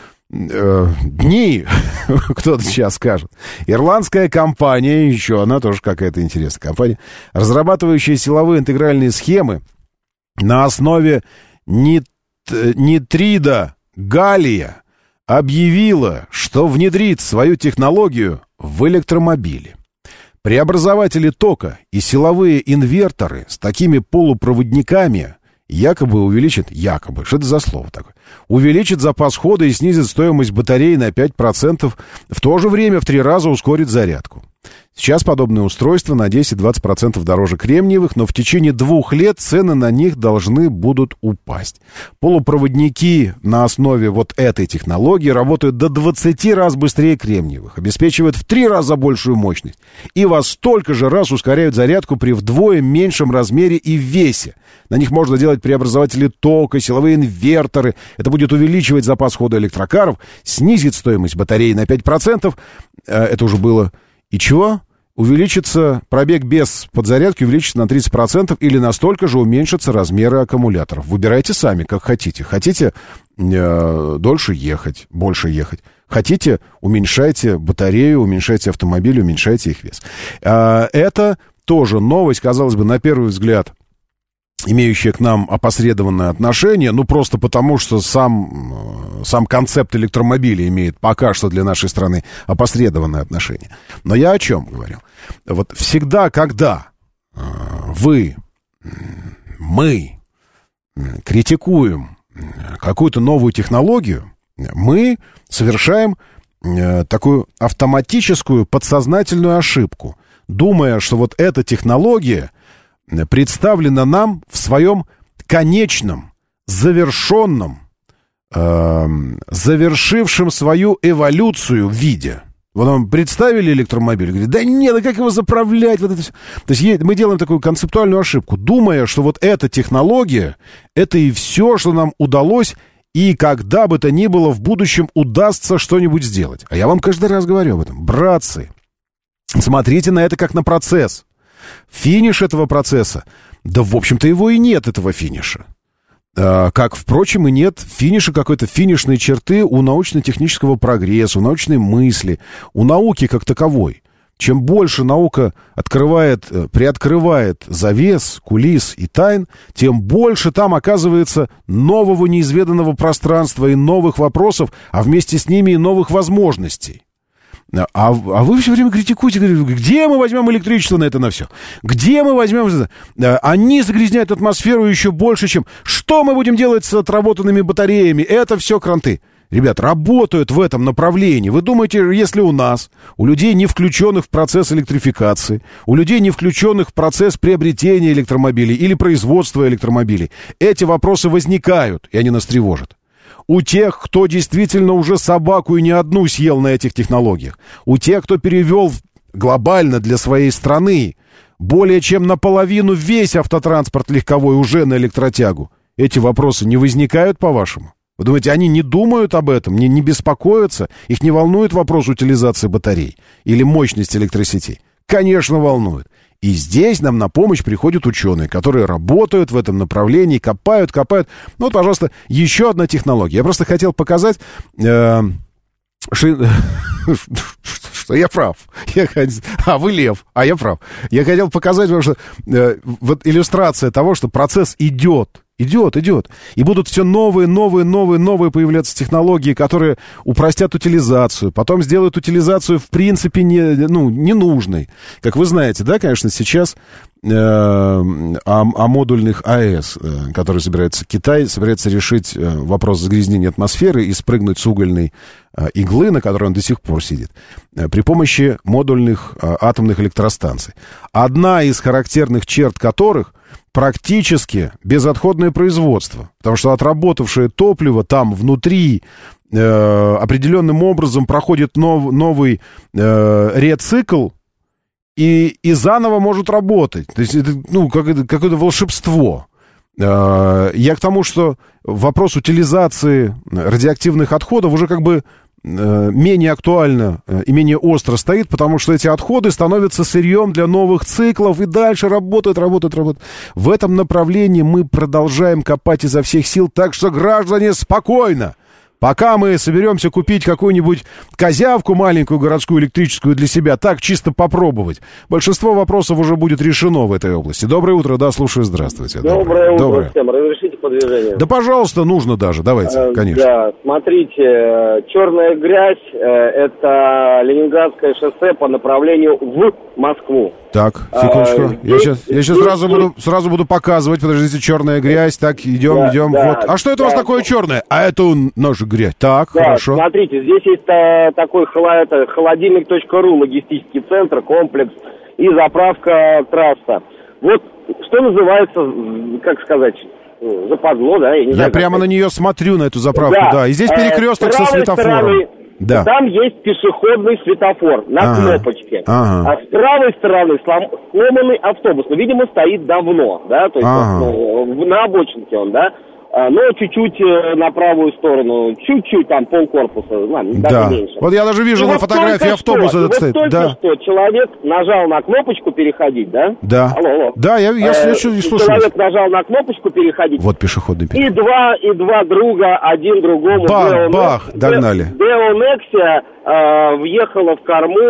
Speaker 2: дни, кто-то сейчас скажет. Ирландская компания, еще она тоже какая-то интересная компания, разрабатывающая силовые интегральные схемы на основе нитрида галлия, объявила, что внедрит свою технологию в электромобили. Преобразователи тока и силовые инверторы с такими полупроводниками якобы увеличат, что это за слово такое, увеличит запас хода и снизит стоимость батареи на 5%, в то же время в 3 раза ускорит зарядку. Сейчас подобные устройства на 10-20% дороже кремниевых, но в течение 2 лет цены на них должны будут упасть. Полупроводники на основе вот этой технологии работают до 20 раз быстрее кремниевых, обеспечивают в 3 раза большую мощность и во столько же раз ускоряют зарядку при вдвое меньшем размере и весе. На них можно делать преобразователи тока, силовые инверторы. Это будет увеличивать запас хода электрокаров, снизит стоимость батареи на 5%. Это уже было... И чего? Увеличится пробег без подзарядки, увеличится на 30% или настолько же уменьшатся размеры аккумуляторов. Выбирайте сами, как хотите. Хотите дольше ехать, больше ехать. Хотите, уменьшайте батарею, уменьшайте автомобиль, уменьшайте их вес. Это тоже новость, казалось бы, на первый взгляд, имеющая к нам опосредованное отношение, просто потому, что сам концепт электромобиля имеет пока что для нашей страны опосредованное отношение. Но я о чем говорил? Вот всегда, когда мы критикуем какую-то новую технологию, мы совершаем такую автоматическую подсознательную ошибку, думая, что вот эта технология представлена нам в своем конечном, завершенном, завершившем свою эволюцию виде. Вот вам представили электромобиль, говорит, да нет, да как его заправлять? Вот это все. То есть мы делаем такую концептуальную ошибку, думая, что вот эта технология, это и все, что нам удалось, и когда бы то ни было в будущем удастся что-нибудь сделать. А я вам каждый раз говорю об этом. Братцы, смотрите на это как на процесс. Финиш этого процесса, да, в общем-то, его и нет, этого финиша. Как, впрочем, и нет финиша, какой-то финишной черты у научно-технического прогресса, у научной мысли, у науки как таковой. Чем больше наука приоткрывает завес, кулис и тайн, тем больше там оказывается нового неизведанного пространства и новых вопросов, а вместе с ними и новых возможностей. А вы все время критикуете, говорите, где мы возьмем электричество на это на все? Где мы возьмем это? Они загрязняют атмосферу еще больше, чем... Что мы будем делать с отработанными батареями? Это все кранты. Ребят, работают в этом направлении. Вы думаете, если у нас, у людей, не включенных в процесс электрификации, у людей, не включенных в процесс приобретения электромобилей или производства электромобилей, эти вопросы возникают, и они нас тревожат. У тех, кто действительно уже собаку и не одну съел на этих технологиях. У тех, кто перевел глобально для своей страны более чем наполовину весь автотранспорт легковой уже на электротягу. Эти вопросы не возникают, по-вашему? Вы думаете, они не думают об этом, не беспокоятся? Их не волнует вопрос утилизации батарей или мощности электросетей? Конечно, волнует. И здесь нам на помощь приходят ученые, которые работают в этом направлении, копают. Ну вот, пожалуйста, еще одна технология. Я просто хотел показать, что я прав. А вы лев, а я прав. Я хотел показать вам, что вот иллюстрация того, что процесс идет. И будут все новые появляться технологии, которые упростят утилизацию, потом сделают утилизацию в принципе ненужной. Как вы знаете, да, конечно, сейчас о модульных АЭС, которые Китай собирается решить вопрос загрязнения атмосферы и спрыгнуть с угольной иглы, на которой он до сих пор сидит, при помощи модульных атомных электростанций. Одна из характерных черт которых практически безотходное производство, потому что отработавшее топливо там внутри определенным образом проходит новый рецикл и заново может работать. То есть это какое-то волшебство. Я к тому, что вопрос утилизации радиоактивных отходов уже как бы менее актуально и менее остро стоит, потому что эти отходы становятся сырьем для новых циклов и дальше работают. В этом направлении мы продолжаем копать изо всех сил, так что, граждане, спокойно. Пока мы соберемся купить какую-нибудь козявку маленькую городскую электрическую для себя, так чисто попробовать, большинство вопросов уже будет решено в этой области. Доброе утро, да, слушаю, здравствуйте.
Speaker 6: Доброе утро всем, разрешите по движению?
Speaker 2: Да, пожалуйста, нужно даже, давайте, конечно.
Speaker 6: Да, смотрите, черная грязь, это Ленинградское шоссе по направлению в Москву.
Speaker 2: Так, секундочку. Я сейчас сразу буду показывать. Подождите, черная грязь. Так, идем.
Speaker 6: Да,
Speaker 2: вот. А что это у вас такое черное? А это наша грязь. Так,
Speaker 6: да,
Speaker 2: хорошо.
Speaker 6: Смотрите, здесь есть такой холодильник.ру, логистический центр, комплекс и заправка трасса. Вот что называется, как сказать, западло, да? Я
Speaker 2: прямо на нее смотрю, на эту заправку, да. И здесь перекресток со светофором. Да.
Speaker 6: Там есть пешеходный светофор на кнопочке. А с правой стороны сломанный автобус. Ну, видимо, стоит давно, да, то есть на обочинке он, да. Но чуть-чуть на правую сторону, чуть-чуть там полкорпуса, даже меньше.
Speaker 2: Вот я даже вижу на фотографии автобуса этот стоит.
Speaker 6: Только что человек нажал на кнопочку переходить, да?
Speaker 2: Да.
Speaker 6: Алло.
Speaker 2: Да, я слушаю.
Speaker 6: Человек нажал на кнопочку переходить.
Speaker 2: Вот пешеходный переход.
Speaker 6: И два друга, один другому.
Speaker 2: Бах, догнали.
Speaker 6: Део Нексия въехала в корму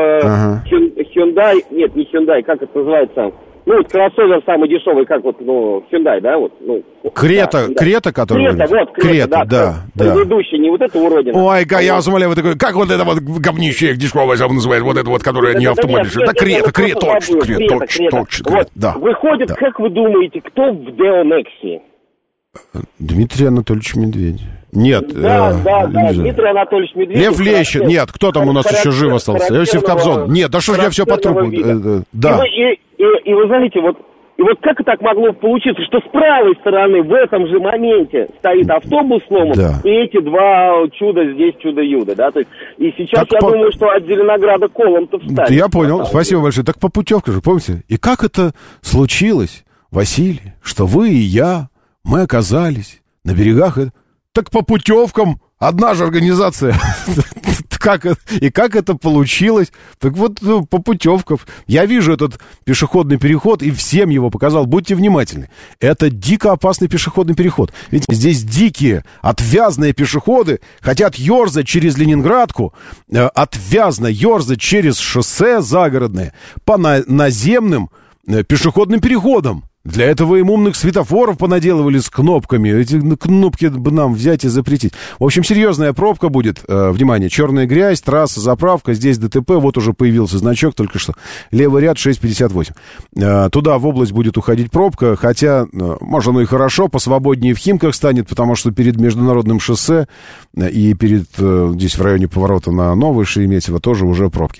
Speaker 6: Hyundai, нет, не Hyundai, как это называется? Ну, кроссовер самый дешевый, как вот, Hyundai, да, вот.
Speaker 2: Крета, который...
Speaker 6: Крета, да. Предыдущий, не вот это уродина.
Speaker 2: Ой, я вас умоляю, вы такой, как вот это вот говнище дешевое называют, вот это вот, которое не автомобильное. Да, Крета, точно.
Speaker 6: Вот, выходит, как вы думаете, кто в Део Нексии?
Speaker 2: Дмитрий Анатольевич Медведев. Нет.
Speaker 6: Да, Дмитрий Анатольевич Медведев.
Speaker 2: Лев Лещин. Нет, кто там у нас еще жив остался? Иосиф Кобзон. Нет, да что ж я все по трупу. Да.
Speaker 6: И вы знаете, вот как так могло получиться, что с правой стороны в этом же моменте стоит автобус сломан, и эти два чуда здесь, чудо-юдо, да? То есть, и сейчас так я думаю, что от Зеленограда колом-то встанет.
Speaker 2: Я понял, спасибо большое. Так по путевке же, помните? И как это случилось, Василий, что вы и я, мы оказались на берегах... Так по путевкам, одна же организация. И как это получилось? Так вот, по путевкам. Я вижу этот пешеходный переход и всем его показал. Будьте внимательны. Это дико опасный пешеходный переход. Ведь здесь дикие, отвязные пешеходы хотят ерзать через Ленинградку, отвязно ерзать через шоссе загородное по наземным пешеходным переходам. Для этого им умных светофоров понаделывали с кнопками. Эти кнопки бы нам взять и запретить. В общем, серьезная пробка будет. Внимание, черная грязь, трасса, заправка. Здесь ДТП. Вот уже появился значок только что. Левый ряд 6,58. Туда в область будет уходить пробка. Хотя, может, оно и хорошо. Посвободнее в Химках станет, потому что перед международным шоссе и перед здесь в районе поворота на Новое Шереметьево тоже уже пробки.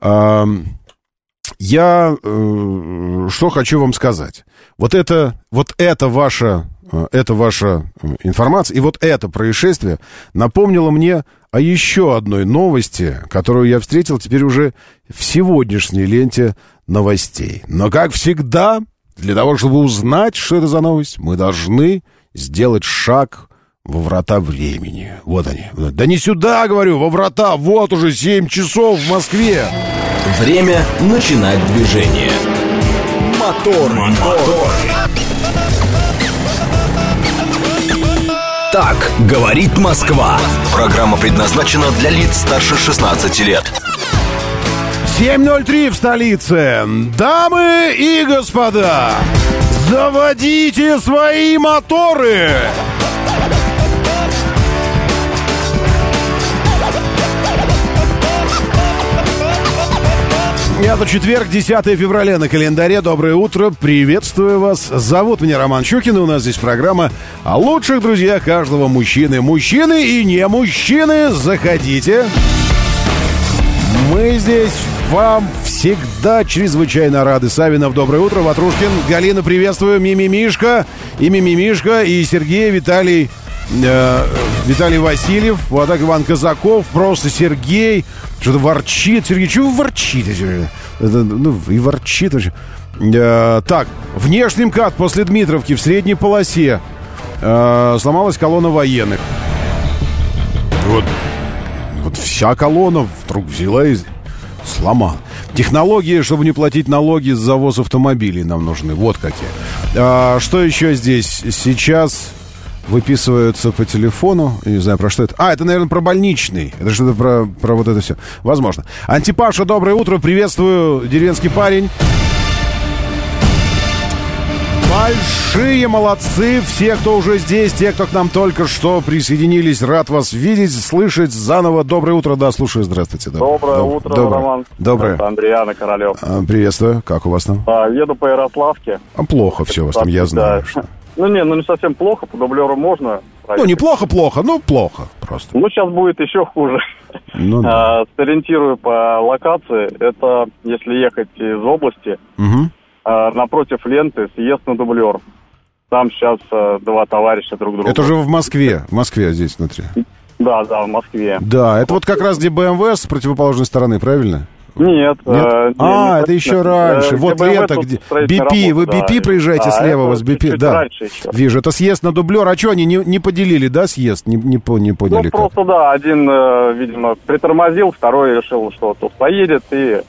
Speaker 2: Я что хочу вам сказать. Вот это ваша информация и вот это происшествие напомнило мне о еще одной новости, которую я встретил теперь уже в сегодняшней ленте новостей. Но, как всегда, для того, чтобы узнать, что это за новость, мы должны сделать шаг во врата времени. Вот они. Да не сюда, говорю, во врата. Вот уже 7 часов в Москве.
Speaker 1: Время начинать движение. Мотор. Так говорит Москва. Программа предназначена для лиц старше 16 лет.
Speaker 2: 7:03 в столице. Дамы и господа, заводите свои моторы. Это четверг, 10 февраля на календаре. Доброе утро, приветствую вас. Зовут меня Роман Щукин, и у нас здесь программа о лучших друзьях каждого мужчины. Мужчины и не мужчины, заходите. Мы здесь вам всегда чрезвычайно рады. Савинов, доброе утро. Ватрушкин, Галина, приветствую. Мимимишка, и Сергей, Виталий Васильев, вот так Иван Казаков, просто Сергей, что-то ворчит. Сергей, чего вы ворчите? И ворчит вообще. Так, внешний МКАД после Дмитровки в средней полосе. Сломалась колонна военных. Вот вся колонна вдруг взяла и сломала. Технологии, чтобы не платить налоги за завоз автомобилей, нам нужны. Вот какие. Что еще здесь сейчас выписываются по телефону? Я не знаю, про что это. Это, наверное, про больничный. Это что-то про вот это все. Возможно. Антипаша, доброе утро. Приветствую, деревенский парень. Большие молодцы. Все, кто уже здесь, те, кто к нам только что присоединились. Рад вас видеть, слышать заново. Доброе утро. Да, слушаю. Здравствуйте.
Speaker 7: Доброе утро, Роман.
Speaker 2: Доброе.
Speaker 7: Это Андриана Королев.
Speaker 2: Приветствую. Как у вас там?
Speaker 7: Еду по Ярославке.
Speaker 2: Плохо все у вас там, я знаю. Что...
Speaker 7: не совсем плохо. По дублеру можно.
Speaker 2: Неплохо, но плохо просто.
Speaker 7: Сейчас будет еще хуже. Сориентирую по локации. Это если ехать из области, напротив ленты съезд на дублер. Там сейчас два товарища друг друга.
Speaker 2: Это уже в Москве здесь внутри.
Speaker 7: Да, в Москве.
Speaker 2: Да, это вот как раз где БМВ с противоположной стороны, правильно?
Speaker 7: Нет?
Speaker 2: Это еще раньше. Вот лента, где BP. Вы BP проезжаете слева, у вас BP. Да, вижу. Это съезд на дублер. А что, они не поделили, да, съезд? Не поняли.
Speaker 7: Просто, да, один, видимо, притормозил, второй решил, что тут поедет, и...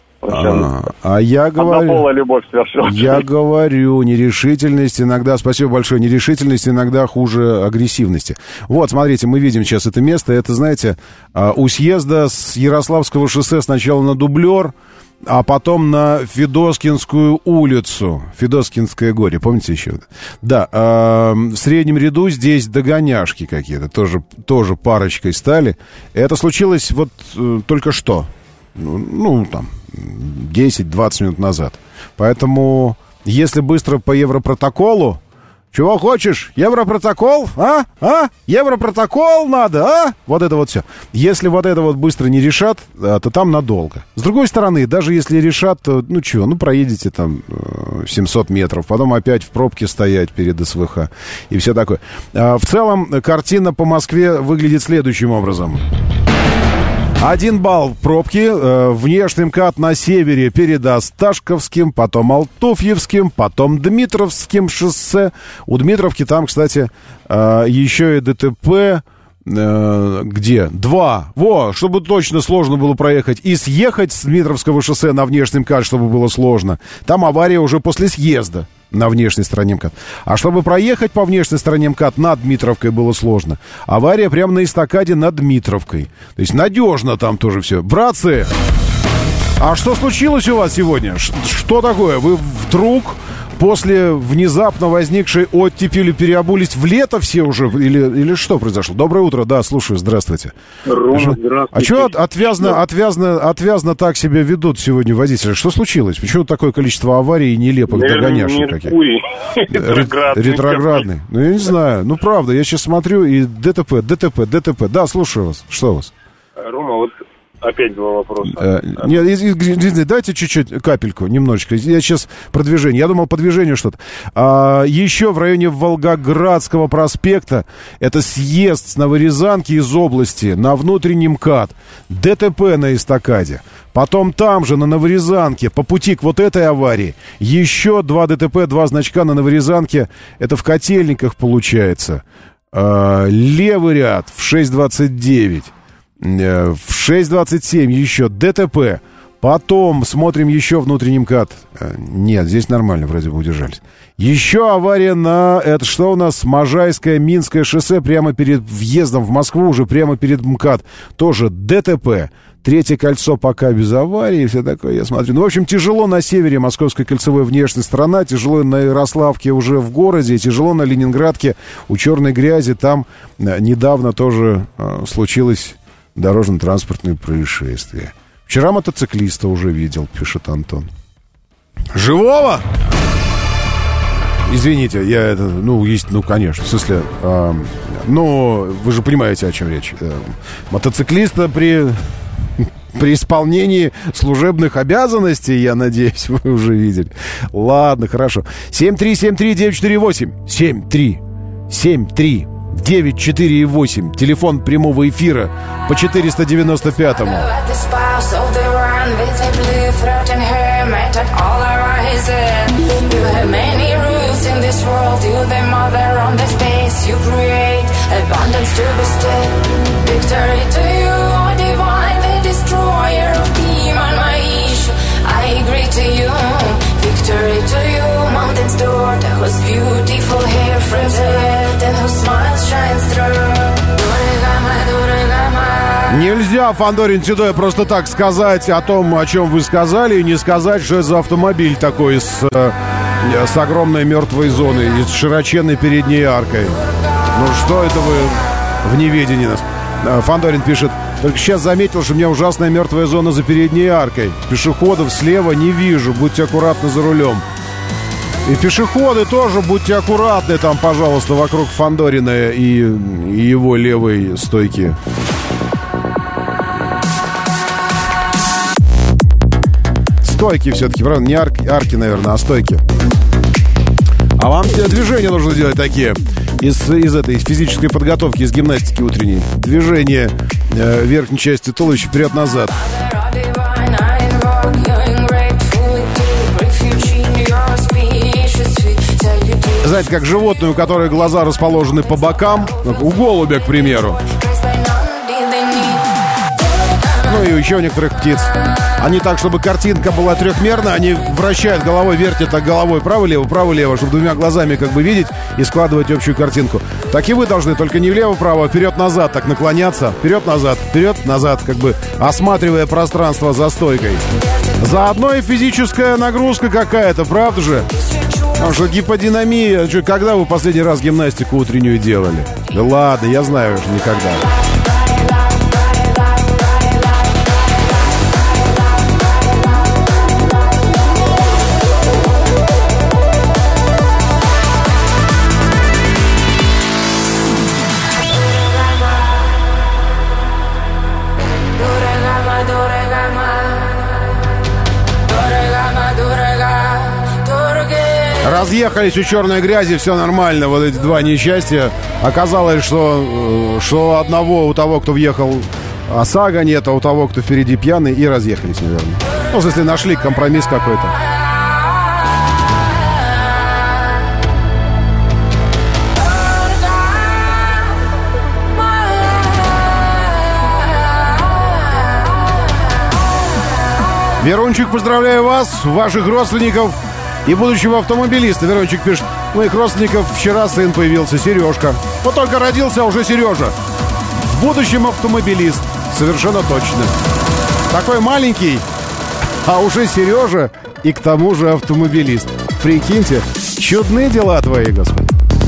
Speaker 2: я говорю...
Speaker 7: Однополая любовь свершилась.
Speaker 2: Я говорю, нерешительность иногда... Спасибо большое. Нерешительность иногда хуже агрессивности. Вот, смотрите, мы видим сейчас это место. Это, знаете, у съезда с Ярославского шоссе сначала на дублер, а потом на Федоскинскую улицу. Федоскинское горе, помните еще? Да, в среднем ряду здесь догоняшки какие-то. Тоже парочкой стали. Это случилось вот только что. Там... 10-20 минут назад. Поэтому, если быстро по европротоколу, Чего хочешь? Европротокол? Европротокол надо, Вот это вот все. Если вот это вот быстро не решат, то там надолго. С другой стороны, даже если решат, то, проедете там 700 метров, потом опять в пробке стоять перед СВХ и все такое. В целом, картина по Москве выглядит следующим образом. 1 балл в пробке, внешний МКАД на севере перед Осташковским, потом Алтуфьевским, потом Дмитровским шоссе. У Дмитровки там, кстати, еще и ДТП. Где? 2. Чтобы точно сложно было проехать и съехать с Дмитровского шоссе на внешний МКАД, чтобы было сложно. Там авария уже после съезда на внешней стороне МКАД. А чтобы проехать по внешней стороне МКАД над Дмитровкой было сложно. Авария прямо на эстакаде над Дмитровкой. То есть надежно там тоже все. Братцы, а что случилось у вас сегодня? Что такое? Вы вдруг после внезапно возникшей оттепели переобулись в лето все уже? Или что произошло? Доброе утро, да, слушаю, здравствуйте.
Speaker 3: Рома, здравствуйте.
Speaker 2: А что отвязно так себя ведут сегодня водители? Что случилось? Почему такое количество аварий и нелепых догоняшек каких? Ретроградный. Я не знаю. Правда, я сейчас смотрю и ДТП. Да, слушаю вас. Что у вас?
Speaker 3: Рома, вот опять два вопроса.
Speaker 2: Нет, дайте чуть-чуть, капельку, немножечко. Я сейчас про движение. Я думал, по движению что-то. Еще в районе Волгоградского проспекта, это съезд с Новорязанки из области на внутренний МКАД. ДТП на эстакаде. Потом там же, на Новорязанке, по пути к вот этой аварии, еще 2 ДТП, 2 значка на Новорязанке. Это в Котельниках получается. Левый ряд в 6:29. В 6:27 еще ДТП. Потом смотрим еще внутренний МКАД. Нет, здесь нормально, вроде бы удержались. Еще авария на... Это что у нас? Можайское, Минское шоссе, прямо перед въездом в Москву, уже прямо перед МКАД. Тоже ДТП. 3-е кольцо пока без аварии и все такое, я смотрю. В общем, тяжело на севере, Московская кольцевая внешняя сторона, тяжело на Ярославке уже в городе, тяжело на Ленинградке у черной грязи. Там недавно тоже случилось дорожно-транспортные происшествия. Вчера мотоциклиста уже видел, пишет Антон. Живого? Извините, я это, конечно, в смысле, вы же понимаете, о чем речь. Мотоциклиста при исполнении служебных обязанностей, я надеюсь, вы уже видели. Ладно, хорошо. 7373948. 7373948. Телефон прямого эфира по 495-му.
Speaker 8: Victory to you, mountain's daughter, whose beautiful hair frames her head and whose smile shines through.
Speaker 2: Нельзя, Фандорин Седой, просто так сказать о том, о чем вы сказали, и не сказать, что это за автомобиль такой с огромной мертвой зоной и с широченной передней аркой. Что это вы в неведении нас? Фандорин пишет: только сейчас заметил, что у меня ужасная мертвая зона за передней аркой. Пешеходов слева не вижу, будьте аккуратны за рулем. И пешеходы тоже будьте аккуратны там, пожалуйста, вокруг Фандорина и его левой стойки. Стойки все-таки, правда? Не арки, наверное, а стойки. А вам движения нужно делать такие из физической подготовки, из гимнастики утренней. Движение верхней части туловища вперед-назад. Знаете, как животные, у которых глаза расположены по бокам, у голубя, к примеру. Ну и еще у некоторых птиц. Они так, чтобы картинка была трехмерная, они вращают головой, вертят так головой право-лево, чтобы двумя глазами как бы видеть и складывать общую картинку. Так и вы должны, только не влево-право, а вперед-назад так наклоняться. Вперед-назад, как бы осматривая пространство за стойкой. Заодно и физическая нагрузка какая-то, правда же? Потому что гиподинамия... Когда вы последний раз гимнастику утреннюю делали? Да ладно, я знаю, что никогда. Разъехались у черной грязи, все нормально. Вот эти два несчастья. Оказалось, что одного у того, кто въехал, ОСАГО нет, а у того, кто впереди пьяный, и разъехались, наверное. Ну, если нашли компромисс какой-то. Верунчик, поздравляю вас, ваших родственников и будущего автомобилиста. Верунчик пишет: моих родственников вчера сын появился, Сережка. Вот только родился, а уже Сережа. В будущем автомобилист, совершенно точно. Такой маленький, а уже Сережа и к тому же автомобилист. Прикиньте, чудные дела твои, Господи.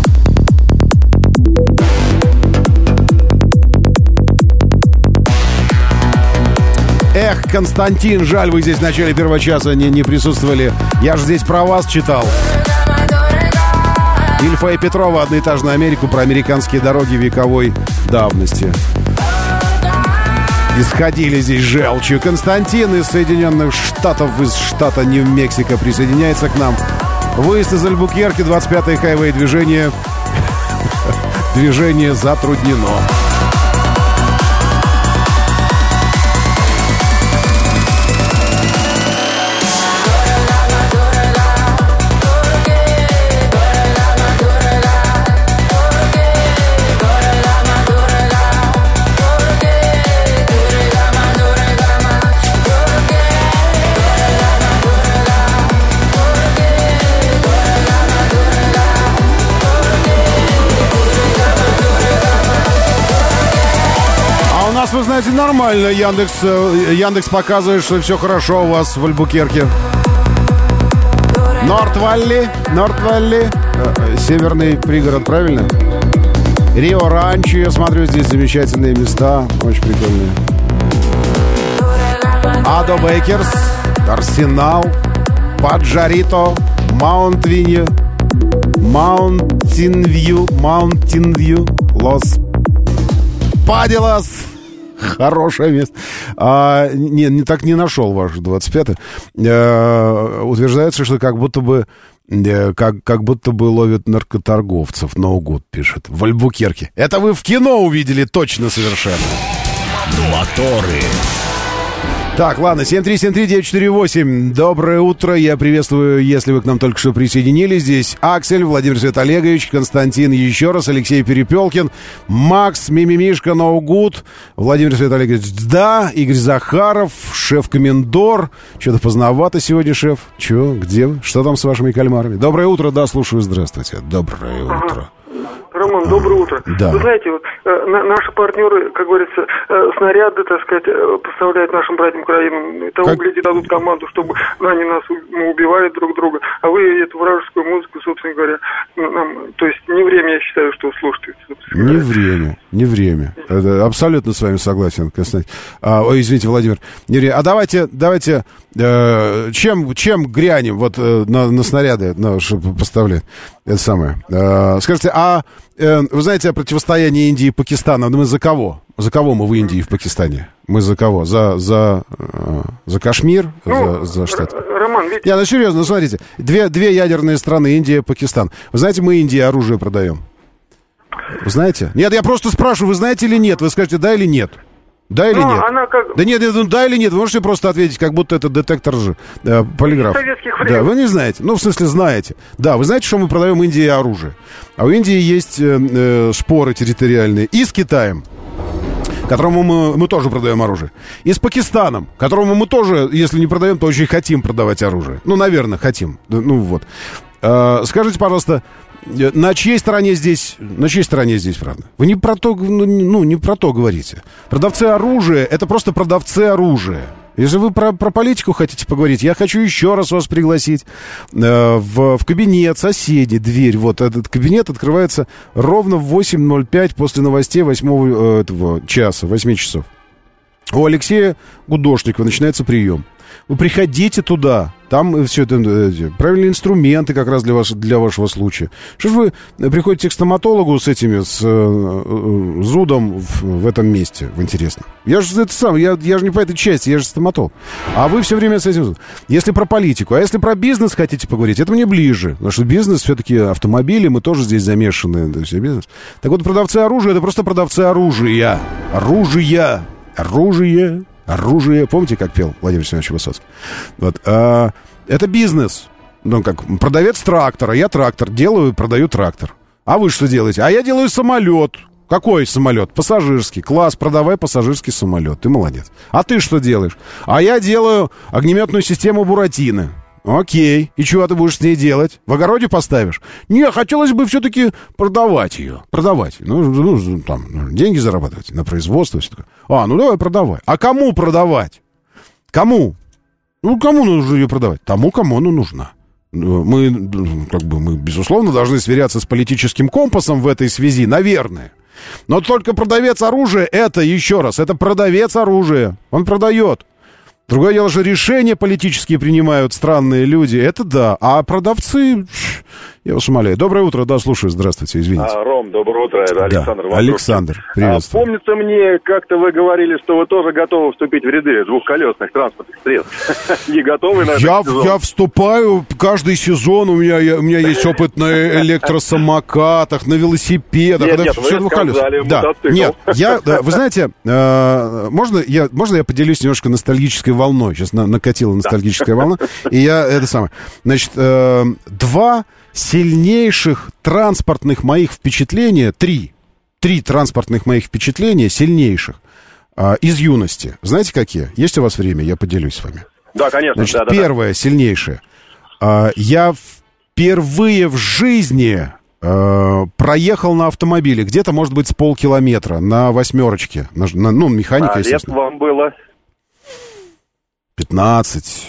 Speaker 2: Эх, Константин, жаль, вы здесь в начале первого часа не присутствовали. Я же здесь про вас читал. Ильфа и Петрова, «Одноэтажную Америку», про американские дороги вековой давности. Исходили здесь желчью. Константин из Соединенных Штатов, из штата Нью-Мексико, присоединяется к нам. Выезд из Альбукерки, 25-й хайвей, движение затруднено. Вы знаете, нормально. Яндекс показывает, что все хорошо у вас в Альбукерке. Норт-Валли, северный пригород, правильно? Рио-Ранчо, я смотрю, здесь замечательные места, очень прикольные. Адо Бейкерс, Арсенал, Паджарито, Маунтин-Вью, Лос Падилас. Хорошее место. Не нашел ваш 25-й. Утверждается, что как будто бы ловят наркоторговцев. Ноугуд пишет. В Альбукерке. Это вы в кино увидели точно совершенно.
Speaker 1: Моторы.
Speaker 2: Так, ладно, 7373948. Доброе утро, я приветствую, если вы к нам только что присоединились. Здесь Аксель, Владимир Свет Олегович, Константин еще раз, Алексей Перепелкин, Макс, Мимимишка, Ноугуд, Владимир Свет Олегович, да, Игорь Захаров, шеф-комендор. Что-то поздновато сегодня, шеф. Чего, где вы? Что там с вашими кальмарами? Доброе утро, да, слушаю, здравствуйте. Доброе утро.
Speaker 9: Роман, доброе утро.
Speaker 2: Да.
Speaker 9: Вы знаете, вот наши партнеры, как говорится, снаряды, так сказать, поставляют нашим братьям Украинам. Того, гляди, дадут команду, чтобы они нас убивали друг друга. А вы эту вражескую музыку, собственно говоря, нам... То есть не время, я считаю, что слушать.
Speaker 2: Не время. Это абсолютно с вами согласен, Константин. Извините, Владимир. Не время. А давайте чем грянем вот на снаряды, чтобы поставлять? Это самое. Скажите, вы знаете о противостоянии Индии и Пакистана? Мы за кого? За кого мы в Индии и в Пакистане? Мы за кого? За Кашмир? За штат?
Speaker 9: Роман, ведь...
Speaker 2: Серьезно, смотрите. Две ядерные страны, Индия и Пакистан. Вы знаете, мы Индии оружие продаем? Вы знаете? Нет, я просто спрашиваю, вы знаете или нет? Вы скажете, да или нет? Да или нет?
Speaker 9: Она как...
Speaker 2: Да нет, да или нет, вы можете просто ответить, как будто это детектор полиграф. Да, вы не знаете. Ну, в смысле, знаете. Да, вы знаете, что мы продаем Индии оружие. А у Индии есть споры территориальные. И с Китаем, которому мы тоже продаем оружие. И с Пакистаном, которому мы тоже, если не продаем, то очень хотим продавать оружие. Ну, наверное, хотим. Ну, вот. Скажите, пожалуйста, на чьей стороне здесь правда? Вы не про то, не про то говорите. Продавцы оружия — это просто продавцы оружия. Если вы про политику хотите поговорить, я хочу еще раз вас пригласить в кабинет соседей, дверь. Вот этот кабинет открывается ровно в 8:05 после новостей 8 часа. У Алексея Гудошникова начинается прием. Вы приходите туда, там все это, правильные инструменты как раз для вашего случая. Что ж вы приходите к стоматологу с этими, с зудом в этом месте, интересно? Я же это сам, я же не по этой части, я же стоматолог. А вы все время с этим. Если про политику, а если про бизнес хотите поговорить, это мне ближе. Потому что бизнес все-таки автомобили, мы тоже здесь замешаны. Да, все бизнес. Так вот, продавцы оружия, это просто продавцы оружия. Оружие. Помните, как пел Владимир Семенович Высоцкий? Вот. Это бизнес. Ну, как продавец трактора. Я трактор делаю и продаю трактор. А вы что делаете? А я делаю самолет. Какой самолет? Пассажирский. Класс, продавай пассажирский самолет. Ты молодец. А ты что делаешь? А я делаю огнеметную систему Буратино. Окей. И чего ты будешь с ней делать? В огороде поставишь? Не, хотелось бы все-таки продавать ее. Продавать. Ну, там, деньги зарабатывать на производство. Все такое. Ну давай продавай. А кому продавать? Кому? Ну, кому нужно ее продавать? Тому, кому она нужна. Мы, безусловно, должны сверяться с политическим компасом в этой связи, наверное. Но только продавец оружия, это, еще раз, это продавец оружия. Он продает. Другое дело, что решения политические принимают странные люди. Это да. А продавцы, я вас умоляю. Доброе утро, да, слушаю. Здравствуйте, извините.
Speaker 10: Ром, доброе утро. Это Александр.
Speaker 2: Да. Александр, приветствую.
Speaker 10: Помнится мне, как-то вы говорили, что вы тоже готовы вступить в ряды двухколесных транспортных средств. Не готовы на этот сезон?
Speaker 2: Я вступаю каждый сезон. У меня есть опыт на электросамокатах, на велосипедах.
Speaker 10: Нет, вы сказали мотоцикл.
Speaker 2: Нет, вы знаете, можно я поделюсь немножко ностальгической волной? Сейчас накатила ностальгическая волна. И я это самое. Значит, два сильнейших транспортных моих впечатления, три транспортных моих впечатления сильнейших из юности. Знаете, какие? Есть у вас время? Я поделюсь с вами.
Speaker 10: Да, конечно.
Speaker 2: Значит, первое, сильнейшее. Я впервые в жизни проехал на автомобиле, где-то, может быть, с полкилометра, на восьмерочке. Механика, естественно.
Speaker 10: Лет вам было?
Speaker 2: 15,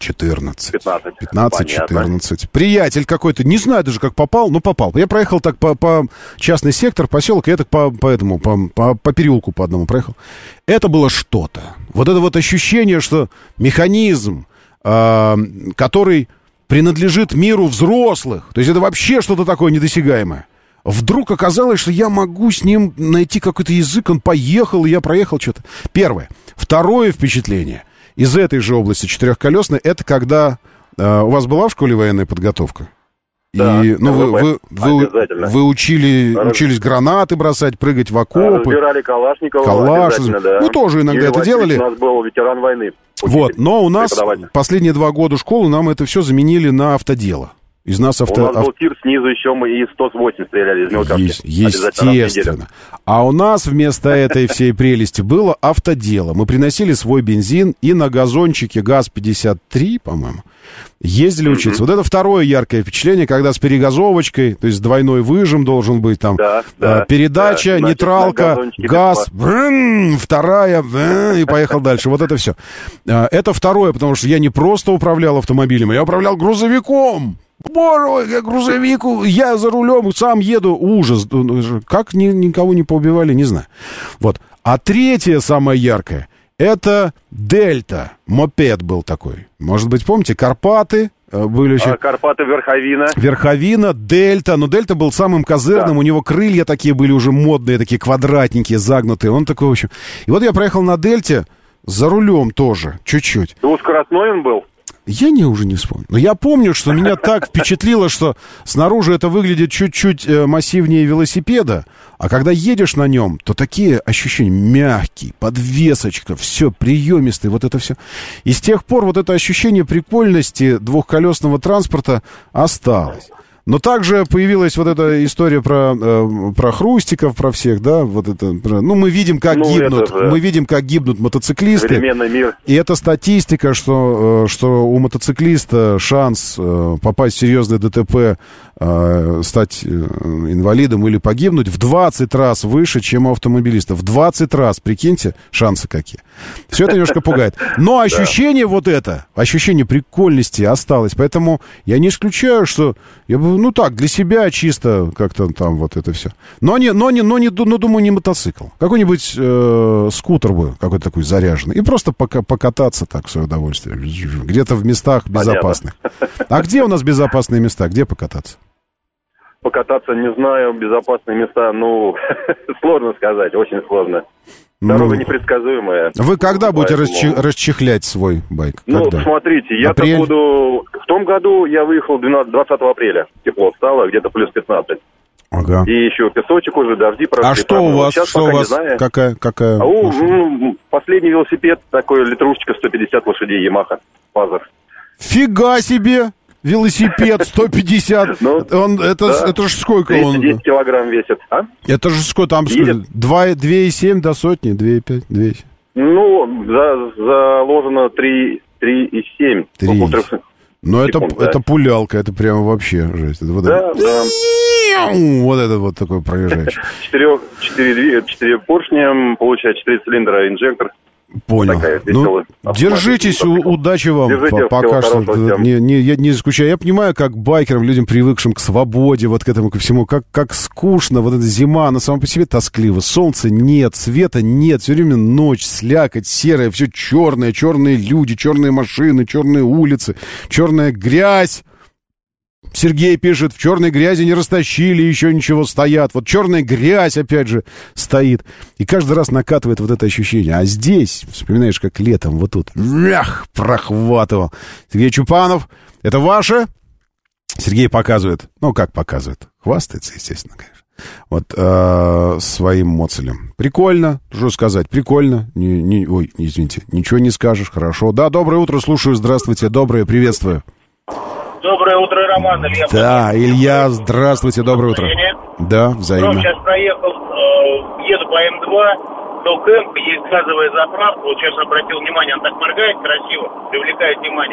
Speaker 2: 14. Приятель какой-то, не знаю даже, как попал, но попал. Я проехал так по частный сектор, поселок, я так по переулку по одному проехал. Это было что-то. Вот это вот ощущение, что механизм, который принадлежит миру взрослых, то есть это вообще что-то такое недосягаемое. Вдруг оказалось, что я могу с ним найти какой-то язык, он поехал, и я проехал что-то. Первое. Второе впечатление из этой же области четырехколесной, это когда у вас была в школе военная подготовка?
Speaker 10: Да,
Speaker 2: и, вы учились гранаты бросать, прыгать в окопы.
Speaker 10: Разбирали Калашникова.
Speaker 2: Да. Мы тоже иногда это делали.
Speaker 10: У нас был ветеран войны.
Speaker 2: Вот, но у нас последние 2 года школы нам это все заменили на автодело. У нас был
Speaker 10: тир снизу, еще мы и 108 стреляли из мелкавки.
Speaker 2: Естественно. А у нас вместо этой всей прелести было автодело. Мы приносили свой бензин и на газончике ГАЗ-53, по-моему, ездили учиться. Вот это второе яркое впечатление, когда с перегазовочкой, то есть двойной выжим должен быть там, передача, нейтралка, газ, вторая, и поехал дальше. Вот это все. Это второе, потому что я не просто управлял автомобилем, я управлял грузовиком. Боже, грузовик, я за рулем, сам еду, ужас. Как никого не поубивали, не знаю. Вот. А третье, самое яркое, это Дельта. Мопед был такой. Может быть, помните, Карпаты были еще.
Speaker 10: Карпаты, Верховина.
Speaker 2: Верховина, Дельта. Но Дельта был самым козырным. Да. У него крылья такие были уже модные, такие квадратненькие, загнутые. Он такой, в общем. И вот я проехал на Дельте за рулем тоже, чуть-чуть.
Speaker 10: Двускоростной он был?
Speaker 2: Я уже не вспомню. Но я помню, что меня так впечатлило, что снаружи это выглядит чуть-чуть массивнее велосипеда, а когда едешь на нем, то такие ощущения мягкий, подвесочка, все приемистый, вот это все. И с тех пор вот это ощущение прикольности двухколесного транспорта осталось. Но также появилась вот эта история про хрустиков, про всех, да, вот это. Мы видим, как гибнут мотоциклисты.
Speaker 10: Современный мир.
Speaker 2: И это статистика, что у мотоциклиста шанс попасть в серьезное ДТП, стать инвалидом или погибнуть в 20 раз выше, чем у автомобилиста. В 20 раз, прикиньте, шансы какие. Все это немножко пугает. Но ощущение ощущение прикольности осталось. Поэтому я не исключаю, что я бы, ну так, для себя чисто как-то там вот это все. Но думаю, не мотоцикл. Какой-нибудь скутер бы, какой-то такой заряженный. И просто покататься так в свое удовольствие. Где-то в местах безопасных. А где у нас безопасные места? Где покататься?
Speaker 10: Покататься, не знаю, безопасные места, ну, сложно сказать, очень сложно. Дорога непредсказуемая.
Speaker 2: Вы когда будете расчехлять свой байк?
Speaker 10: Ну,
Speaker 2: когда?
Speaker 10: Смотрите, я-то буду... В том году я выехал 20 апреля. Тепло стало, где-то плюс 15.
Speaker 2: Ага.
Speaker 10: И еще песочек уже, дожди прошли.
Speaker 2: А что у вас?
Speaker 10: Сейчас
Speaker 2: что у вас? Какая
Speaker 10: последний велосипед, такой литрушечка, 150 лошадей, Ямаха, Пазер.
Speaker 2: Фига себе! Велосипед 150. Это же сколько он?
Speaker 10: 10 килограмм весит. А?
Speaker 2: Это же сколько там? 2,7 до сотни? 2,5? 2,7?
Speaker 10: Ну, заложено 3,7.
Speaker 2: 3. Но это пулялка, это прямо вообще жесть. Это вот
Speaker 10: да.
Speaker 2: Вот это вот такой проезжающий.
Speaker 10: 4 поршня, получается 4 цилиндра, инжектор.
Speaker 2: Понял. Ну, держитесь, удачи вам. Пока что не скучаю. Я понимаю, как байкерам, людям, привыкшим к свободе, вот к этому, ко всему, как скучно, вот эта зима, она сама по себе тоскливо. Солнца нет, света нет, все время ночь, слякоть, серая, все черное, черные люди, черные машины, черные улицы, черная грязь. Сергей пишет, в черной грязи не растащили, еще ничего стоят. Вот черная грязь, опять же, стоит. И каждый раз накатывает вот это ощущение. А здесь, вспоминаешь, как летом, вот тут, прохватывал. Сергей Чупанов, это ваше? Сергей показывает, ну, как показывает, хвастается, естественно, конечно. Вот своим моцелем. Прикольно, что сказать, прикольно. Ой, извините, ничего не скажешь, хорошо. Да, доброе утро, слушаю, здравствуйте, доброе, приветствую.
Speaker 11: Доброе утро, Роман. Илья.
Speaker 2: Да, Илья, здравствуйте, доброе утро. Да, взаимно.
Speaker 11: Сейчас проехал, еду по М2, до Кэмп, есть газовая заправка. Вот сейчас обратил внимание, она так моргает красиво, привлекает внимание.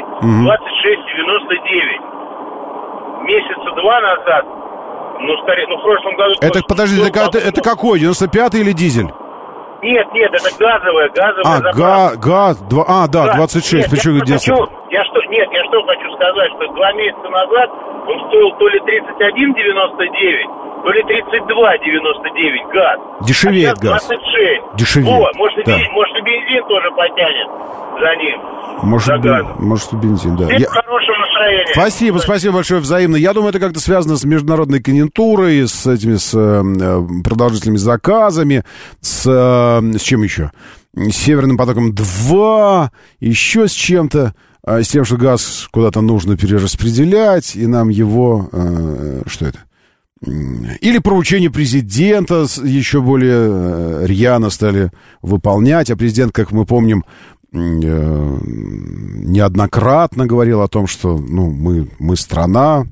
Speaker 11: 26,99. Месяца 2 назад, в прошлом году...
Speaker 2: Это, подождите, это какой, 95-й или дизель?
Speaker 11: Нет, это газовая заправка.
Speaker 2: Да, 26.
Speaker 11: Я что хочу сказать, что 2 месяца назад он стоил то ли 31,99, то ли 32,99 газ.
Speaker 2: Дешевеет
Speaker 11: а сейчас 26.
Speaker 2: Газ. Дешевеет.
Speaker 11: Вот, может, и бензин тоже потянет за ним.
Speaker 2: Может, и бензин, да.
Speaker 11: Хорошего настроения.
Speaker 2: Спасибо большое, взаимно. Я думаю, это как-то связано с международной конъюнктурой, с продолжительными заказами, с чем еще? С Северным потоком-2, еще с чем-то. С тем, что газ куда-то нужно перераспределять, и нам его... что это? Или поручение президента еще более рьяно стали выполнять. А президент, как мы помним, неоднократно говорил о том, что мы страна,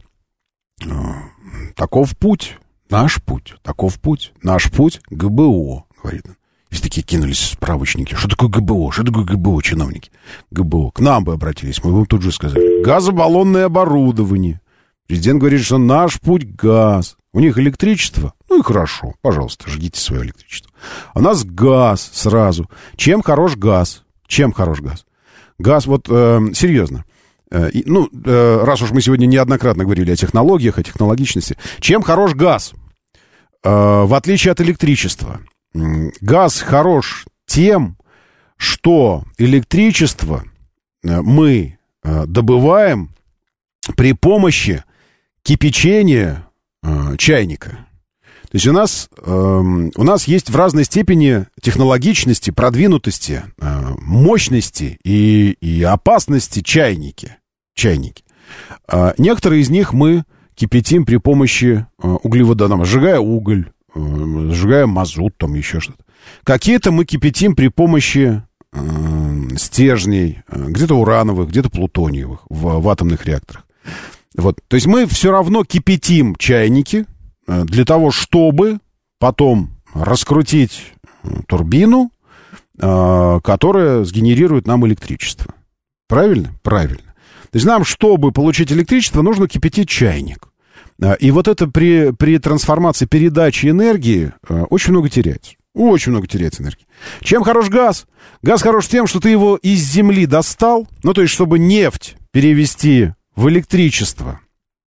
Speaker 2: таков путь, наш путь, наш путь ГБО, говорит он. Все такие кинулись справочники. Что такое ГБО? Что такое ГБО, чиновники? ГБО. К нам бы обратились, мы бы тут же сказали. Газобаллонное оборудование. Президент говорит, что наш путь газ. У них электричество. Ну и хорошо, пожалуйста, жгите свое электричество. А у нас газ сразу. Чем хорош газ? Газ, вот, серьезно. Раз уж мы сегодня неоднократно говорили о технологиях, о технологичности. Чем хорош газ? В отличие от электричества. Газ хорош тем, что электричество мы добываем при помощи кипячения чайника. То есть у нас есть в разной степени технологичности, продвинутости, мощности и опасности чайники. Некоторые из них мы кипятим при помощи углеводородов, сжигая уголь, сжигаем мазут, там еще что-то. Какие-то мы кипятим при помощи стержней, где-то урановых, где-то плутониевых в атомных реакторах. Вот. То есть мы все равно кипятим чайники для того, чтобы потом раскрутить турбину, которая сгенерирует нам электричество. Правильно? Правильно. То есть нам, чтобы получить электричество, нужно кипятить чайник. И вот это при трансформации, передаче энергии очень много теряется. Очень много теряется энергии. Чем хорош газ? Газ хорош тем, что ты его из земли достал. Ну, то есть, чтобы нефть перевести в электричество,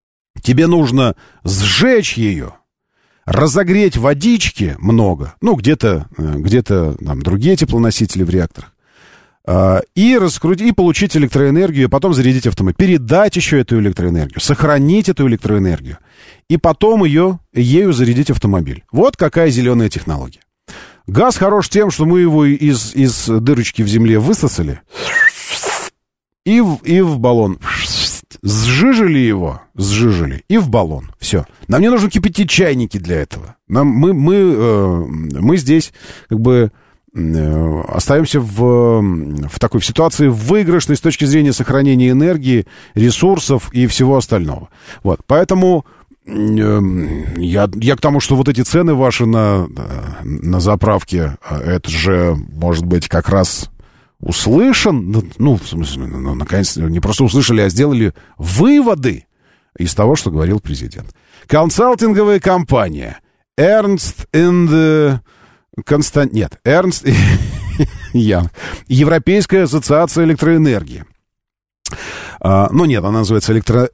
Speaker 2: Тебе нужно сжечь ее, разогреть водички много, ну, где-то там другие теплоносители в реакторах, и раскрутить, и получить электроэнергию, потом зарядить автомобиль, передать еще эту электроэнергию, сохранить эту электроэнергию, и потом ею зарядить автомобиль. Вот какая зеленая технология. Газ хорош тем, что мы его из дырочки в земле высосали и в баллон. Сжижили его, и в баллон. Все. Нам не нужно кипятить чайники для этого. Мы здесь как бы остаемся в такой ситуации выигрышной с точки зрения сохранения энергии, ресурсов и всего остального. Вот. Поэтому я к тому, что вот эти цены ваши на заправке, это же, может быть, как раз услышан, ну, в смысле, наконец, не просто услышали, а сделали выводы из того, что говорил президент. Консалтинговая компания Ernst Young, Европейская ассоциация электроэнергии. Она называется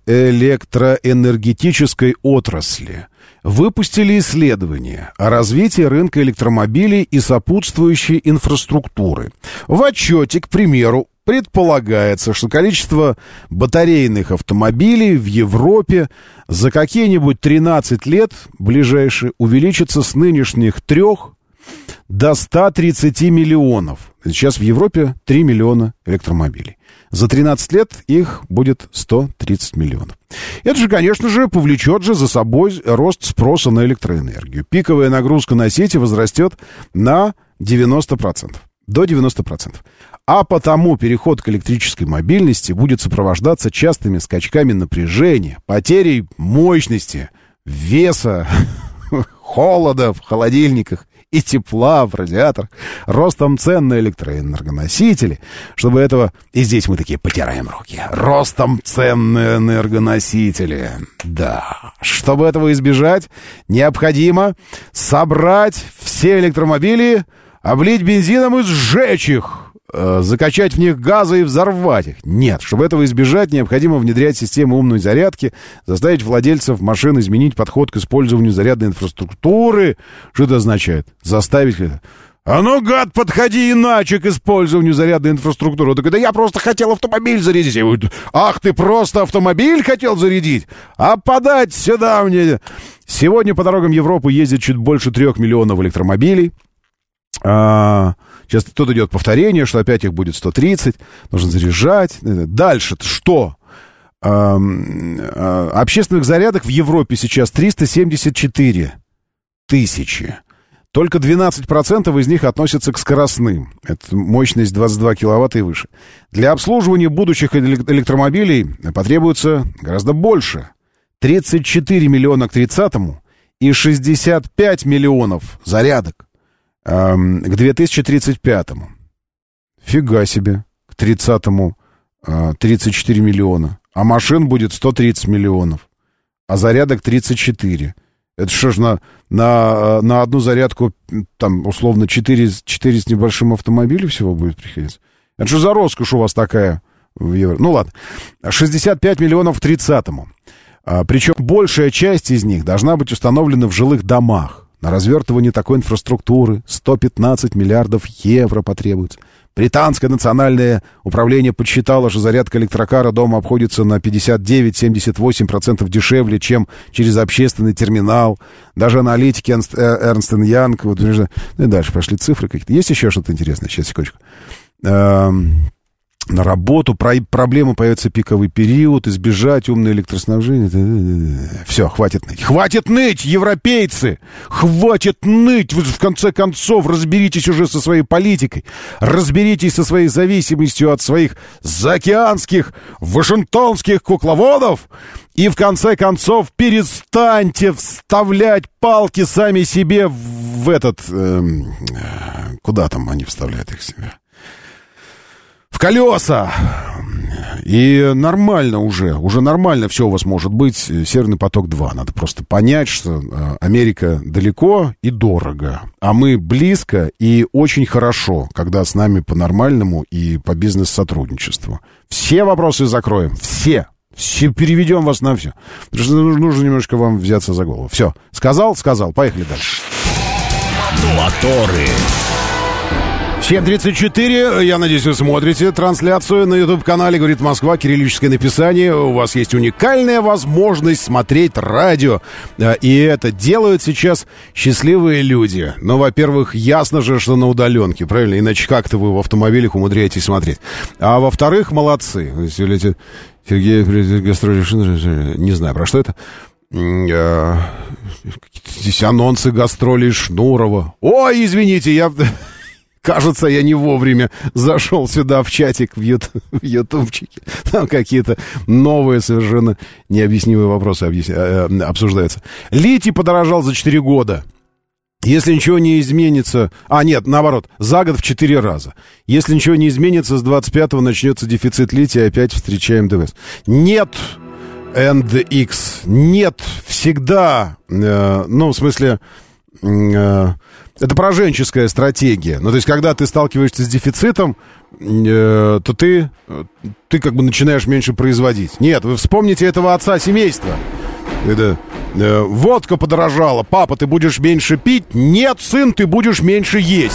Speaker 2: электроэнергетической отрасли. Выпустили исследование о развитии рынка электромобилей и сопутствующей инфраструктуры. В отчете, к примеру, предполагается, что количество батарейных автомобилей в Европе за какие-нибудь 13 лет ближайшие увеличится с нынешних 3 до 130 миллионов. Сейчас в Европе 3 миллиона электромобилей. За 13 лет их будет 130 миллионов. Это же, конечно же, повлечет же за собой рост спроса на электроэнергию. Пиковая нагрузка на сети возрастет на 90%. До 90%. А потому переход к электрической мобильности будет сопровождаться частыми скачками напряжения, потерей мощности, веса, холода в холодильниках и тепла в радиаторах, ростом цен на электроэнергоносители. Чтобы этого... И здесь мы такие потираем руки. Ростом цен на энергоносители. Да. Чтобы этого избежать, необходимо собрать все электромобили, облить бензином и сжечь их. Закачать в них газы и взорвать их. Нет, чтобы этого избежать, необходимо внедрять систему умной зарядки, заставить владельцев машин изменить подход к использованию зарядной инфраструктуры. Что это означает? Заставить... А ну, гад, подходи иначе к использованию зарядной инфраструктуры. Так это я просто хотел автомобиль зарядить. Ах, ты просто автомобиль хотел зарядить? А подать сюда мне... Сегодня по дорогам Европы ездит чуть больше 3 миллионов электромобилей. Сейчас тут идет повторение, что опять их будет 130, нужно заряжать. Дальше-то что? Общественных зарядок в Европе сейчас 374 тысячи. Только 12% из них относятся к скоростным. Это мощность 22 киловатта и выше. Для обслуживания будущих электромобилей потребуется гораздо больше. 34 миллиона к 30-му и 65 миллионов зарядок к 2035-му. Фига себе. К 30-му 34 миллиона. А машин будет 130 миллионов. А зарядок 34. Это что ж на одну зарядку там условно 4 с небольшим автомобилей всего будет приходиться? Это что за роскошь у вас такая в Европе? Ну ладно. 65 миллионов к 30-му. Причем большая часть из них должна быть установлена в жилых домах. На развертывание такой инфраструктуры 115 миллиардов евро потребуется. Британское национальное управление подсчитало, что зарядка электрокара дома обходится на 59-78% дешевле, чем через общественный терминал. Даже аналитики Ernst Young... Вот, и дальше пошли цифры какие-то. Есть еще что-то интересное? Сейчас, секундочку. На работу, проблемы появится пиковый период, избежать умное электроснабжение. Все, хватит ныть. Хватит ныть, европейцы! Хватит ныть! Вы в конце концов разберитесь уже со своей политикой. Разберитесь со своей зависимостью от своих заокеанских, вашингтонских кукловодов. И в конце концов перестаньте вставлять палки сами себе в этот... куда там они вставляют их себе? В колеса. И нормально уже нормально все у вас может быть. Северный поток-2. Надо просто понять, что Америка далеко и дорого, а мы близко и очень хорошо, когда с нами по-нормальному и по бизнес-сотрудничеству. Все вопросы закроем. Все. Переведем вас на все. Потому что нужно немножко вам взяться за голову. Все, сказал, поехали дальше.
Speaker 1: Моторы.
Speaker 2: 7:34. Я надеюсь, вы смотрите трансляцию на YouTube-канале «Говорит Москва», кириллическое написание. У вас есть уникальная возможность смотреть радио. И это делают сейчас счастливые люди. Ну, во-первых, ясно же, что на удаленке, правильно? Иначе как-то вы в автомобилях умудряетесь смотреть. А во-вторых, молодцы. Сергей, гастроли, не знаю, про что это. Здесь анонсы гастролей Шнурова. Ой, извините, кажется, я не вовремя зашел сюда в чатик в ютубчике. Там какие-то новые, совершенно необъяснимые вопросы обсуждаются. Литий подорожал за 4 года. Если ничего не изменится... нет, наоборот, за год в 4 раза. Если ничего не изменится, с 25-го начнется дефицит лития, опять встречаем ДВС. Нет, NDX, нет, всегда, в смысле... Это пораженческая стратегия. Ну, то есть, когда ты сталкиваешься с дефицитом, то ты как бы начинаешь меньше производить. Нет, вы вспомните этого отца семейства. Водка подорожала. Папа, ты будешь меньше пить? Нет, сын, ты будешь меньше есть.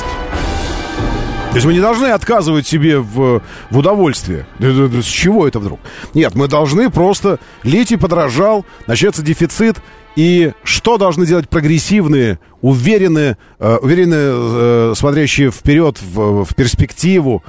Speaker 2: То есть мы не должны отказывать себе в удовольствии. С чего это вдруг? Нет, мы должны просто... Литий подорожал, начнется дефицит. И что должны делать прогрессивные, уверенные, смотрящие вперед, в перспективу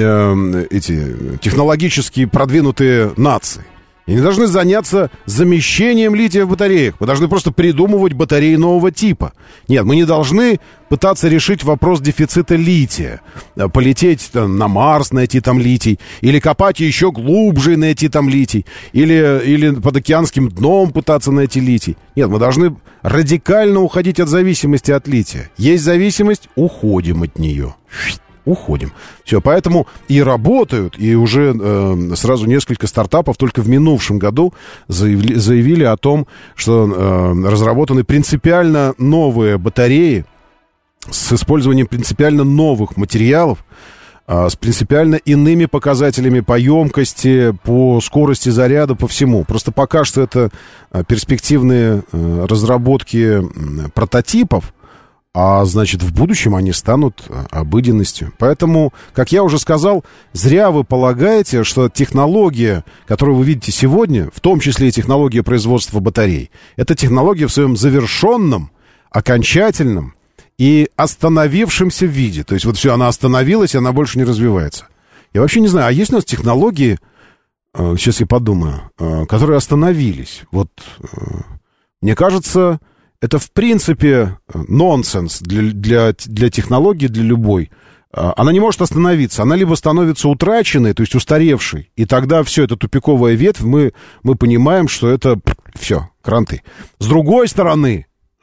Speaker 2: эти технологически продвинутые нации? И не должны заняться замещением лития в батареях. Мы должны просто придумывать батареи нового типа. Нет, мы не должны пытаться решить вопрос дефицита лития. Полететь на Марс, найти там литий. Или копать еще глубже и найти там литий. Или под океанским дном пытаться найти литий. Нет, мы должны радикально уходить от зависимости от лития. Есть зависимость, уходим от нее. Уходим. Все, поэтому и работают, и уже сразу несколько стартапов только в минувшем году заявили о том, что разработаны принципиально новые батареи с использованием принципиально новых материалов, с принципиально иными показателями по емкости, по скорости заряда, по всему. Просто пока что это перспективные разработки прототипов, а значит, в будущем они станут обыденностью. Поэтому, как я уже сказал, зря вы полагаете, что технология, которую вы видите сегодня, в том числе и технология производства батарей, это технология в своем завершенном, окончательном и остановившемся виде. То есть вот все, она остановилась, и она больше не развивается. Я вообще не знаю, а есть у нас технологии, сейчас я подумаю, которые остановились? Вот, мне кажется... Это, в принципе, нонсенс для технологии, для любой. Она не может остановиться. Она либо становится утраченной, то есть устаревшей, и тогда все, это тупиковая ветвь, мы понимаем, что это все, кранты. С другой стороны,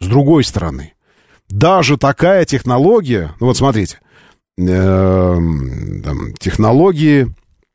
Speaker 2: даже такая технология, ну вот смотрите, технологии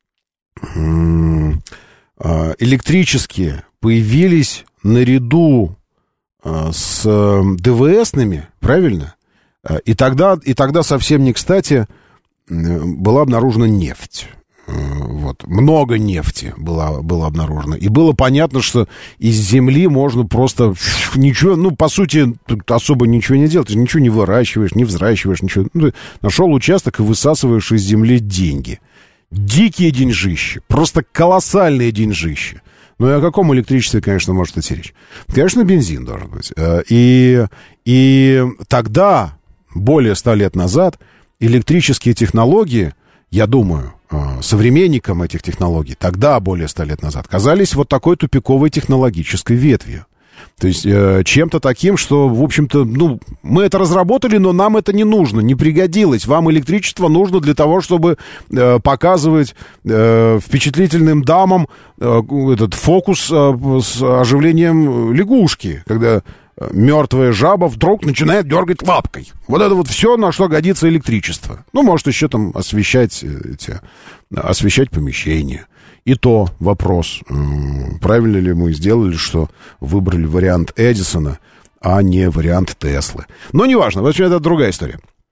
Speaker 2: электрические появились наряду с ДВСными, правильно? И тогда совсем не кстати была обнаружена нефть. Вот. Много нефти было обнаружено. И было понятно, что из земли можно просто ничего, по сути, тут особо ничего не делать. Ты ничего не выращиваешь, не взращиваешь, ничего. Ты нашел участок и высасываешь из земли деньги. Дикие деньжища, просто колоссальные деньжища. Ну и о каком электричестве, конечно, может идти речь? Конечно, бензин должен быть. И тогда, более 100 лет назад, электрические технологии, я думаю, современникам этих технологий, тогда, более 100 лет назад, казались вот такой тупиковой технологической ветвью. То есть чем-то таким, что, в общем-то, мы это разработали, но нам это не нужно, не пригодилось. Вам электричество нужно для того, чтобы показывать впечатлительным дамам этот фокус с оживлением лягушки, когда мертвая жаба вдруг начинает дергать лапкой. Вот это вот все, на что годится электричество. Может еще там освещать помещение. И то вопрос, правильно ли мы сделали, что выбрали вариант Эдисона, а не вариант Теслы. Но неважно, в общем, это другая история.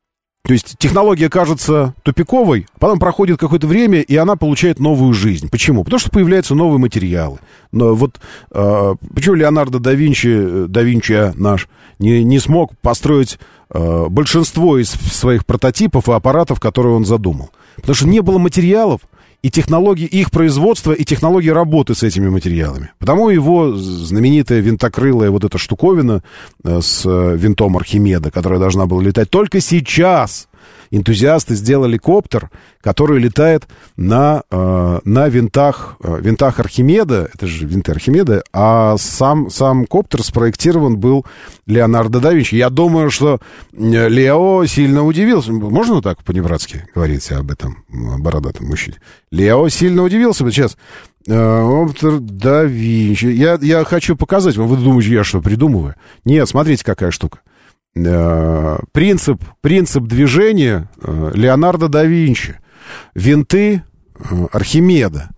Speaker 2: То есть технология кажется тупиковой, потом проходит какое-то время, и она получает новую жизнь. Почему? Потому что появляются новые материалы. Но вот почему Леонардо да Винчи наш, не смог построить большинство из своих прототипов и аппаратов, которые он задумал? Потому что не было материалов и технологий их производства, и технологий работы с этими материалами. Потому его знаменитая винтокрылая вот эта штуковина с винтом Архимеда, которая должна была летать, только сейчас энтузиасты сделали коптер, который летает на винтах Архимеда, это же винты Архимеда, а сам коптер спроектирован был Леонардо да Винчи. Я думаю, что Лео сильно удивился. Можно так по-небратски говорить об этом бородатом мужчине? Лео сильно удивился бы сейчас. Коптер да Винчи. Я хочу показать вам. Вы думаете, я что, придумываю? Нет, смотрите, какая штука. Принцип движения Леонардо да Винчи. Винты Архимеда.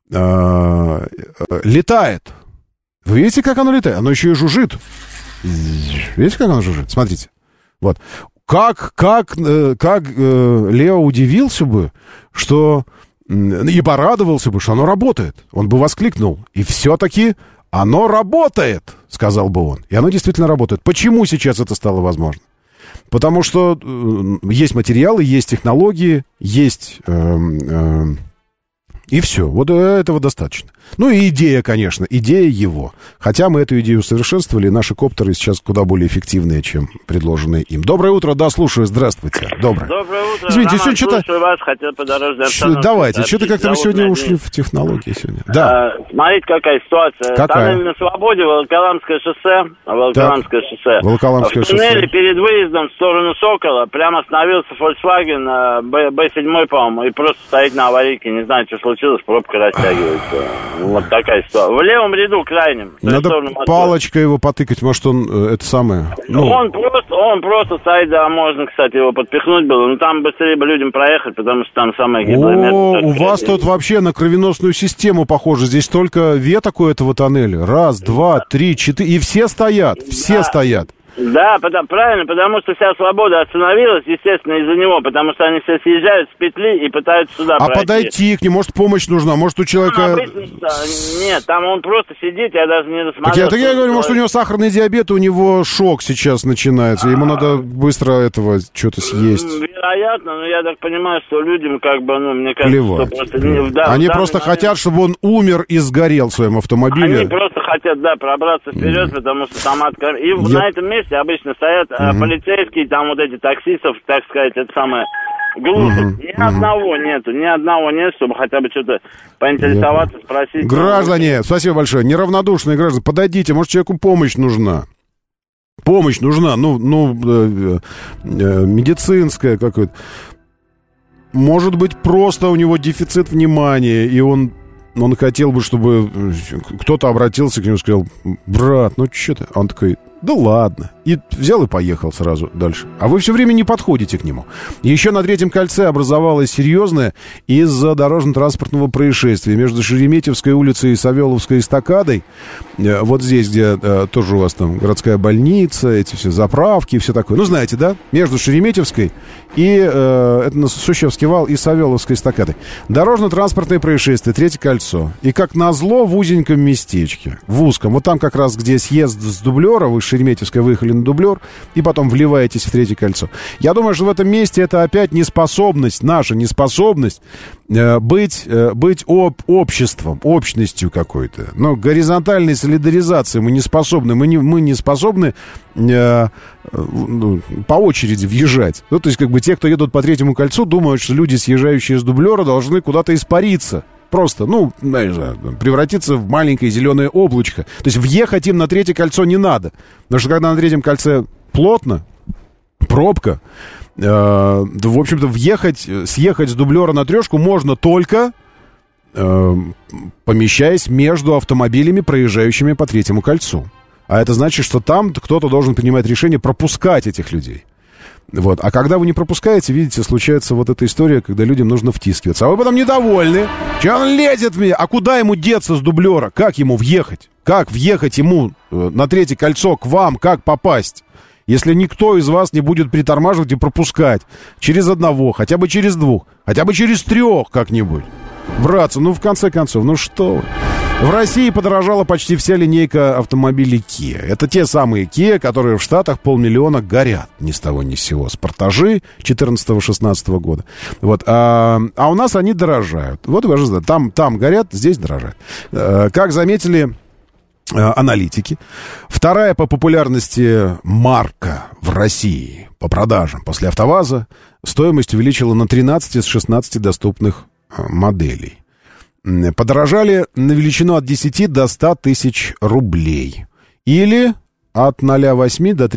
Speaker 2: Летает. Вы видите, как оно летает? Оно еще и жужжит. Видите, как оно жужжит? Смотрите. Вот. Как Лео удивился бы, что... И порадовался бы, что оно работает. Он бы воскликнул. И все-таки... «Оно работает», — сказал бы он. И оно действительно работает. Почему сейчас это стало возможно? Потому что есть материалы, есть технологии, есть... и все. Вот этого достаточно. Ну и идея, конечно, идея его. Хотя мы эту идею усовершенствовали, наши коптеры сейчас куда более эффективные, чем предложенные им. Доброе утро, да, слушаю, здравствуйте. Доброе
Speaker 12: утро.
Speaker 2: Извините,
Speaker 12: Роман,
Speaker 2: что-то...
Speaker 12: вас, хотел по дорожной обстановке.
Speaker 2: Давайте, что-то как-то мы сегодня ушли в технологии сегодня. Да.
Speaker 12: Смотрите, какая ситуация. Тоннель на Свободе, Волоколамское шоссе. В туннеле перед выездом в сторону Сокола прямо остановился Volkswagen B7, по-моему, и просто стоит на аварийке. Не знаю, что случилось, пробка растягивается. Вот такая ситуация. В левом ряду крайнем.
Speaker 2: Надо палочкой его потыкать, может, он это самое...
Speaker 12: Он просто стоит, да, можно, кстати, его подпихнуть было. Но там быстрее бы людям проехать, потому что там самое гиблое место.
Speaker 2: У вас тут вообще на кровеносную систему похоже. Здесь только веток у этого тоннеля. 1, 2, 3, 4. И все стоят, стоят.
Speaker 12: Да, правильно, потому что вся Свобода остановилась, естественно, из-за него, потому что они все съезжают с петли и пытаются сюда пройти.
Speaker 2: Подойти к нему, может, помощь нужна, может, у человека...
Speaker 12: Нет, там он просто сидит, я даже не досмотрел.
Speaker 2: Я говорю, может, у него сахарный диабет, у него шок сейчас начинается, ему надо быстро этого что-то съесть.
Speaker 12: Вероятно, но я так понимаю, что людям мне кажется, что просто...
Speaker 2: Они просто хотят, чтобы он умер и сгорел в своем автомобиле.
Speaker 12: Они просто хотят, пробраться вперед, потому что там и на этом месте обычно стоят полицейские, там вот эти таксистов, так сказать, это самое, глушат. Ни одного нет, чтобы хотя бы что-то поинтересоваться, спросить.
Speaker 2: Граждане, спасибо большое, неравнодушные граждане, подойдите, может, человеку помощь нужна. Медицинская какая-то. Может быть, просто у него дефицит внимания, и он хотел бы, чтобы кто-то обратился к нему и сказал: брат, что ты? Он такой: да ладно. И взял и поехал сразу дальше. А вы все время не подходите к нему. Еще на Третьем кольце образовалось серьезное из-за дорожно-транспортного происшествия между Шереметьевской улицей и Савеловской эстакадой. Вот здесь, где тоже у вас там городская больница, эти все заправки и все такое. Знаете, да? Между Шереметьевской и это на Сущевский вал и Савеловской эстакадой. Дорожно-транспортное происшествие, Третье кольцо. И как назло в узеньком местечке, в узком. Вот там как раз, где съезд с дублера, вы с Шереметьевской выехали на дублер, и потом вливаетесь в Третье кольцо. Я думаю, что в этом месте это опять наша неспособность быть обществом, общностью какой-то. Но горизонтальной солидаризации мы не способны. Мы не способны по очереди въезжать. То есть, те, кто едут по Третьему кольцу, думают, что люди, съезжающие с дублера, должны куда-то испариться. Просто, превратиться в маленькое зеленое облачко. То есть въехать им на Третье кольцо не надо. Потому что когда на Третьем кольце плотно, пробка, в общем-то, съехать с дублера на трешку можно только помещаясь между автомобилями, проезжающими по Третьему кольцу. А это значит, что там кто-то должен принимать решение пропускать этих людей. Вот. А когда вы не пропускаете, видите, случается вот эта история, когда людям нужно втискиваться. А вы потом недовольны. Че он лезет в меня? А куда ему деться с дублера? Как ему въехать? Как въехать ему на Третье кольцо к вам? Как попасть? если никто из вас не будет притормаживать и пропускать через одного, хотя бы через двух, хотя бы через трех как-нибудь. Братцы, ну в конце концов, ну что вы. В России подорожала почти вся линейка автомобилей Kia. Это те самые Kia, которые в Штатах 500 000 горят ни с того ни с сего. Спортажи 14-16 года. Вот. А у нас они дорожают. Вот там горят, здесь дорожают. Как заметили аналитики, вторая по популярности марка в России по продажам после АвтоВАЗа стоимость увеличила на 13 из 16 доступных моделей. Подорожали на величину от 10 до 100 тысяч рублей. Или от 0,8 до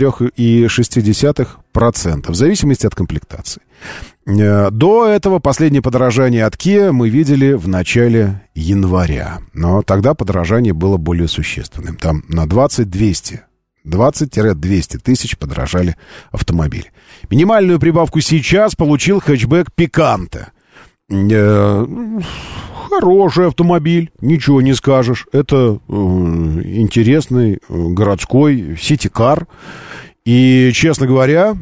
Speaker 2: 3,6%, в зависимости от комплектации. До этого последнее подорожание от Kia мы видели в начале января. Но тогда подорожание было более существенным. Там на 20-200 тысяч подорожали автомобили. Минимальную прибавку сейчас получил хэтчбэк Picanto. Хороший автомобиль, ничего не скажешь. Это интересный городской сити-кар. И, честно говоря,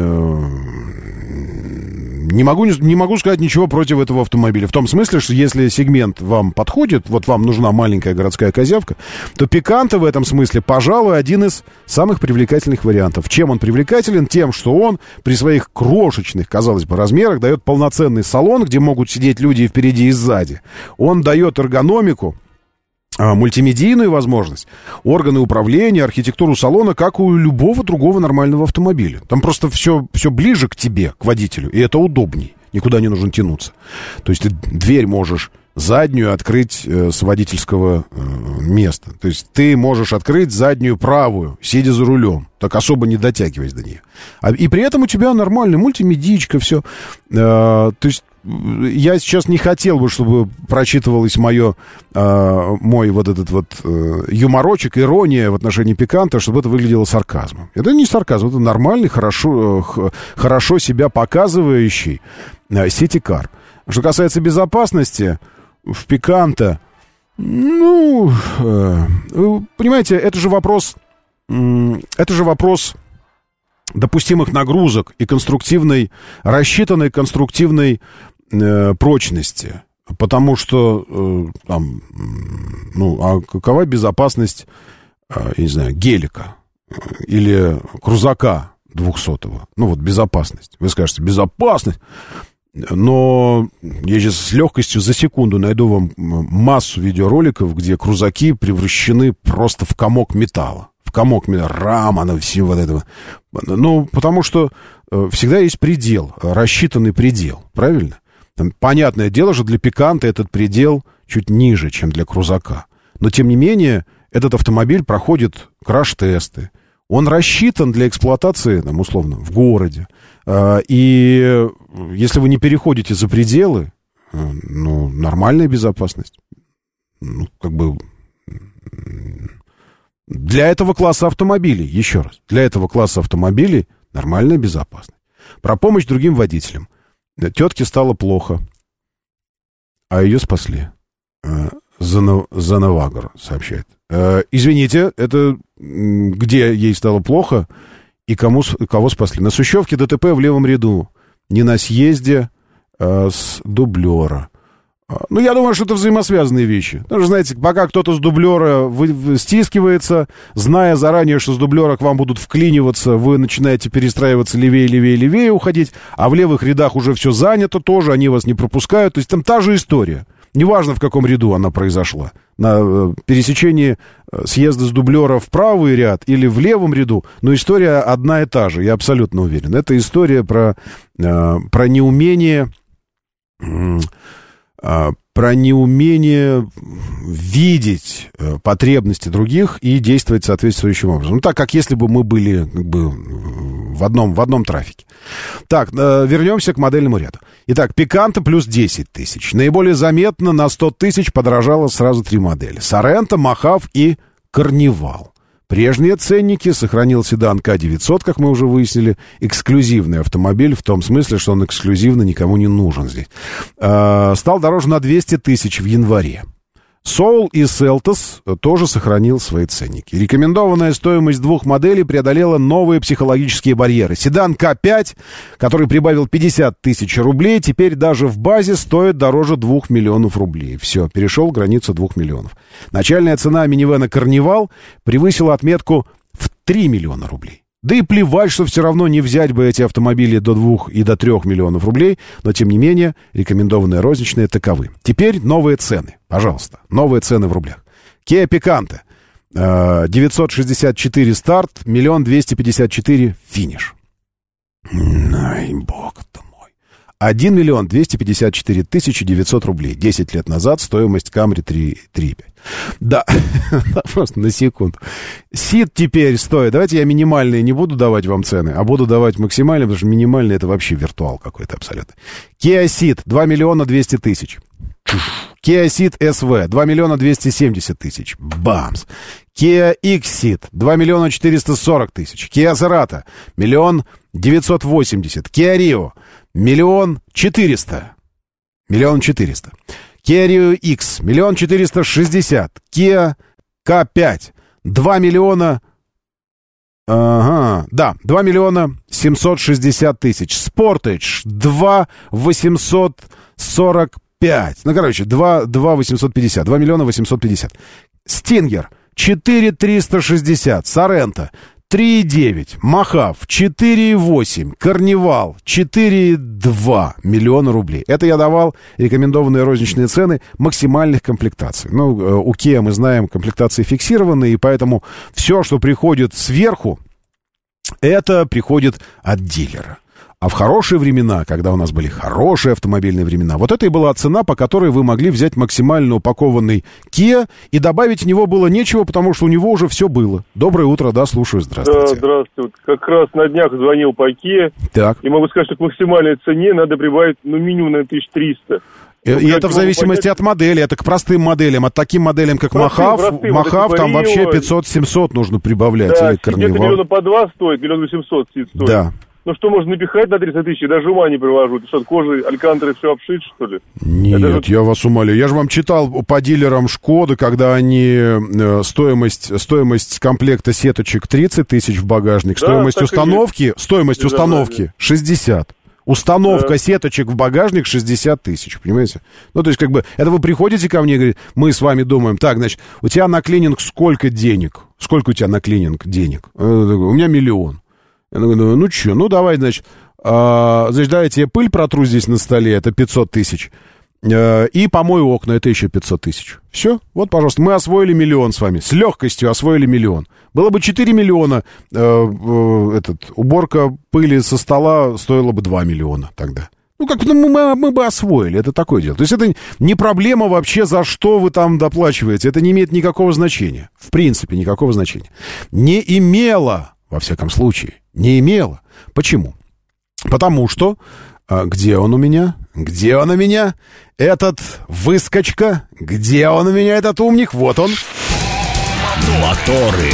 Speaker 2: не могу сказать ничего против этого автомобиля. В том смысле, что если сегмент вам подходит, вот вам нужна маленькая городская козявка, то Picanto в этом смысле, пожалуй, один из самых привлекательных вариантов. Чем он привлекателен? Тем, что он при своих крошечных, казалось бы, размерах дает полноценный салон, где могут сидеть люди и впереди, и сзади. Он дает эргономику, мультимедийную возможность, органы управления, архитектуру салона, как у любого другого нормального автомобиля. Там просто все ближе к тебе, к водителю, и это удобней. Никуда не нужно тянуться. То есть ты дверь можешь заднюю открыть с водительского места. То есть ты можешь открыть заднюю правую, сидя за рулем, так особо не дотягиваясь до нее. И при этом у тебя нормальная мультимедичка, все. То есть я сейчас не хотел бы, чтобы прочитывалось мой вот этот вот юморочек, ирония в отношении Picanto, чтобы это выглядело сарказмом. Это не сарказм, это нормальный, хорошо себя показывающий сити-кар. Что касается безопасности, в Picanto, понимаете, это же вопрос допустимых нагрузок и рассчитанной конструктивной прочности. Потому что а какова безопасность, я не знаю, гелика или крузака 200-го? Ну вот безопасность. Вы скажете, безопасность. Но я сейчас с легкостью за секунду найду вам массу видеороликов, где крузаки превращены просто в комок металла. Рама, все вот этого. Ну, потому что всегда есть предел, рассчитанный предел, правильно? Там, понятное дело, что для Picanto этот предел чуть ниже, чем для крузака. Но, тем не менее, этот автомобиль проходит краш-тесты. Он рассчитан для эксплуатации, там, условно, в городе. И если вы не переходите за пределы, нормальная безопасность. Для этого класса автомобилей, еще раз, для этого класса автомобилей нормальная безопасность. Про помощь другим водителям. Тетке стало плохо, а ее спасли. Занавагор сообщает. Извините, это где ей стало плохо и кого спасли? На Сущевке ДТП в левом ряду, не на съезде с дублера. Ну, я думаю, что это взаимосвязанные вещи. Потому что, знаете, пока кто-то с дублера стискивается, зная заранее, что с дублера к вам будут вклиниваться, вы начинаете перестраиваться левее уходить, а в левых рядах уже все занято тоже, они вас не пропускают. То есть там та же история. Неважно, в каком ряду она произошла. На пересечении съезда с дублера в правый ряд или в левом ряду, но история одна и та же, я абсолютно уверен. Это история про неумение видеть потребности других и действовать соответствующим образом. Ну, так как если бы мы были в одном трафике. Так, вернемся к модельному ряду. Итак, Picanto плюс 10 тысяч. Наиболее заметно на 100 тысяч подорожало сразу 3 модели. Sorento, Mojave и Carnival. Прежние ценники, сохранил седан К900, как мы уже выяснили, эксклюзивный автомобиль, в том смысле, что он эксклюзивно никому не нужен здесь. Стал дороже на 200 тысяч в январе. Soul и Seltos тоже сохранил свои ценники. Рекомендованная стоимость двух моделей преодолела новые психологические барьеры. Седан К5, который прибавил 50 тысяч рублей, теперь даже в базе стоит дороже 2 миллионов рублей. Все, перешел границу 2 миллионов. Начальная цена минивэна «Карнивал» превысила отметку в 3 миллиона рублей. Да и плевать, что все равно не взять бы эти автомобили до 2 и до 3 миллионов рублей, но тем не менее рекомендованные розничные таковы. Теперь новые цены, пожалуйста, новые цены в рублях. Kia Picanto 964 старт, 1 254 финиш. Ай, бог-то мой. 1 254 900 рублей. 10 лет назад стоимость Camry 3,5. Да, просто на секунду. Ceed теперь стоит, давайте я минимальные не буду давать вам цены, а буду давать максимальные, потому что минимальные это вообще виртуал какой-то абсолютно. Kia Ceed 2 200 000. Kia Ceed SV 2 270 000. Бамс. Kia X-Ceed 2 440 000. Kia Cerato 1 980 000. Kia Rio 1 400 000. 1 400 000. Kia Rio X 1 460 000. Kia K5 2 миллиона... Ага, да, 2 760 000. Sportage 2 845. Ну, короче, 2 850. 2 850. Stinger 4 360. Sorento 3,9. Махав 4,8. Карнивал 4,2 миллиона рублей. Это я давал рекомендованные розничные цены максимальных комплектаций. Ну, у Kia мы знаем, комплектации фиксированные, и поэтому все, что приходит сверху, это приходит от дилера. А в хорошие времена, когда у нас были хорошие автомобильные времена, вот это и была цена, по которой вы могли взять максимально упакованный Kia, и добавить в него было нечего, потому что у него уже все было. Доброе утро, да, слушаю, здравствуйте.
Speaker 13: Да, здравствуйте. Как раз на днях звонил по Kia,
Speaker 2: так.
Speaker 13: И могу сказать, что к максимальной цене надо прибавить, ну, минимум на 1300.
Speaker 2: И это в зависимости от модели, это к простым моделям, от таким моделям, как Махав, там вообще 500-700 нужно прибавлять.
Speaker 13: Да,
Speaker 2: или Карнивал.
Speaker 13: Где-то миллиона по 2 стоит, 1 800 000 стоит.
Speaker 2: Да.
Speaker 13: Ну что можно напихать на 300 000, даже ума не привожу. Ты что, кожей Алькантарой все обшить, что ли?
Speaker 2: Нет, я вас умоляю. Я же вам читал по дилерам Шкоды, когда они стоимость комплекта сеточек 30 000 в багажник, да, стоимость установки 60. Установка сеточек в багажник 60 000, понимаете? Ну, то есть, как бы, это вы приходите ко мне и говорите, мы с вами думаем, так, значит, у тебя на клининг сколько денег? Сколько у тебя на клининг денег? У меня 1 миллион. Я говорю, ну что, ну давай, значит, давайте я пыль протру здесь на столе, это 500 000, и помою окна, это еще 500 000. Все, вот, пожалуйста, мы освоили 1 миллион с вами, с легкостью освоили 1 миллион. Было бы 4 миллиона, уборка пыли со стола стоила бы 2 миллиона тогда. Ну, как мы бы освоили, это такое дело. То есть это не проблема вообще, за что вы там доплачиваете, это не имеет никакого значения, в принципе, никакого значения. Не имело, во всяком случае, не имело. Почему? Потому что... где он у меня? Где он у меня? Этот выскочка? Где он у меня, этот умник? Вот он.
Speaker 1: Моторы.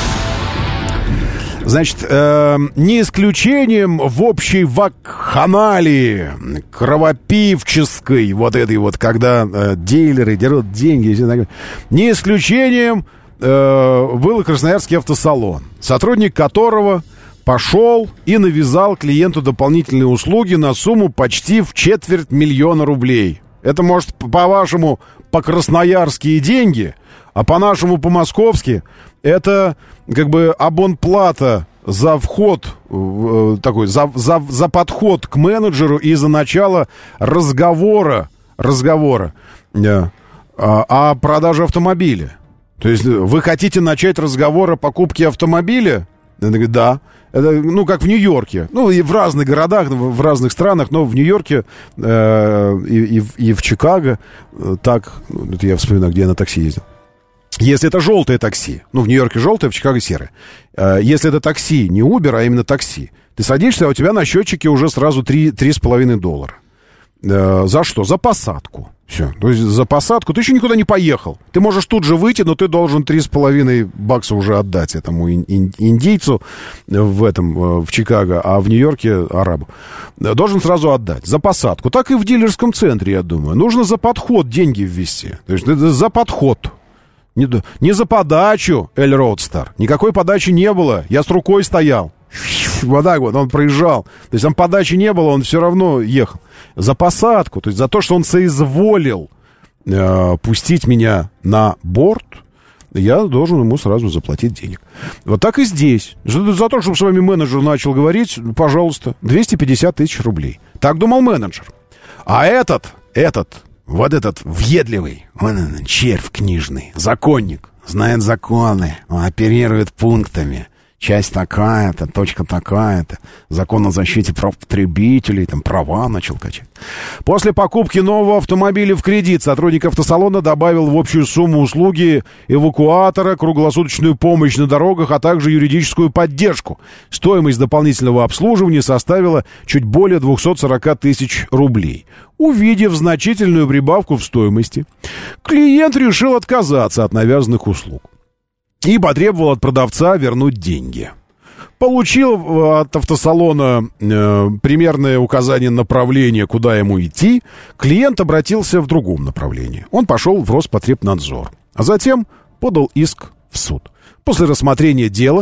Speaker 2: Значит, не исключением в общей вакханалии кровопивческой, вот этой вот, когда дилеры дерут деньги, не исключением был и Красноярский автосалон, сотрудник которого пошел и навязал клиенту дополнительные услуги на сумму почти в 250 000 рублей. Это, может, по-вашему, по-красноярские деньги, а по-нашему, по-московски, это как бы абонплата за вход, такой, за подход к менеджеру и за начало разговора о продаже автомобиля. То есть вы хотите начать разговор о покупке автомобиля? Она говорит, да. Это, ну, как в Нью-Йорке. Ну, и в разных городах, в разных странах, но в Нью-Йорке и в Чикаго так... Это я вспоминаю, где я на такси ездил. Если это желтое такси, ну, в Нью-Йорке желтое, в Чикаго серое. Если это такси, не Uber, а именно такси, ты садишься, а у тебя на счетчике уже сразу $3,5. За что? За посадку. Все. То есть за посадку ты еще никуда не поехал. Ты можешь тут же выйти, но ты должен $3,5 уже отдать этому индейцу в Чикаго, а в Нью-Йорке арабу. Должен сразу отдать. За посадку. Так и в дилерском центре, я думаю. Нужно за подход деньги ввести. То есть за подход. Не за подачу, Эль Роудстар. Никакой подачи не было. Я с рукой стоял. Вот так вот, он проезжал. То есть там подачи не было, он все равно ехал. За посадку, то есть за то, что он соизволил пустить меня на борт, я должен ему сразу заплатить денег. Вот так и здесь. За то, чтобы с вами менеджер начал говорить, пожалуйста, 250 тысяч рублей. Так думал менеджер. А этот въедливый, он червь книжный, законник, знает законы, он оперирует пунктами. Часть такая-то, точка такая-то, закон о защите прав потребителей, там права начал качать. После покупки нового автомобиля в кредит сотрудник автосалона добавил в общую сумму услуги эвакуатора, круглосуточную помощь на дорогах, а также юридическую поддержку. Стоимость дополнительного обслуживания составила чуть более 240 тысяч рублей. Увидев значительную прибавку в стоимости, клиент решил отказаться от навязанных услуг и потребовал от продавца вернуть деньги. Получил от автосалона примерное указание направления, куда ему идти, клиент обратился в другом направлении. Он пошел в Роспотребнадзор, а затем подал иск в суд. После рассмотрения дела...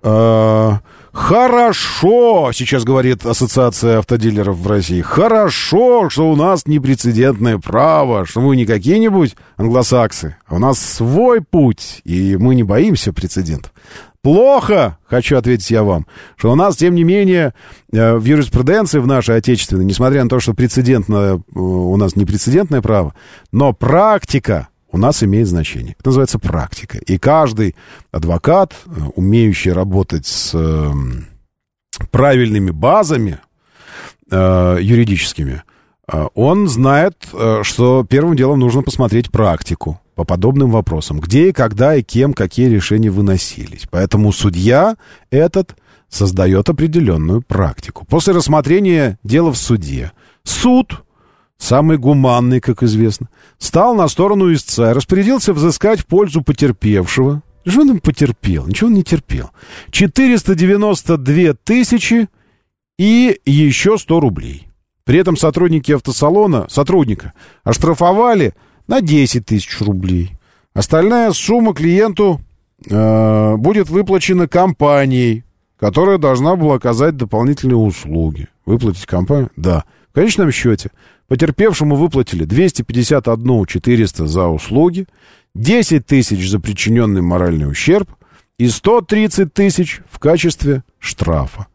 Speaker 2: Хорошо, сейчас говорит Ассоциация автодилеров в России, хорошо, что у нас непрецедентное право, что мы не какие-нибудь англосаксы, а у нас свой путь, и мы не боимся прецедентов. Плохо, хочу ответить я вам, что у нас, тем не менее, в юриспруденции, в нашей отечественной, несмотря на то, что у нас непрецедентное право, но практика у нас имеет значение. Это называется практика. И каждый адвокат, умеющий работать с правильными базами юридическими, он знает, что первым делом нужно посмотреть практику по подобным вопросам. Где и когда и кем какие решения выносились. Поэтому судья этот создает определенную практику. После рассмотрения дела в суде суд, самый гуманный, как известно, стал на сторону истца и распорядился взыскать в пользу потерпевшего. Что он потерпел? Ничего он не терпел. 492 тысячи и еще 100 рублей. При этом сотрудники автосалона, сотрудника, оштрафовали на 10 тысяч рублей. Остальная сумма клиенту будет выплачена компанией, которая должна была оказать дополнительные услуги. Выплатить компанию? Да. В конечном счете потерпевшему выплатили 251 400 за услуги, 10 тысяч за причиненный моральный ущерб и 130 тысяч в качестве штрафа.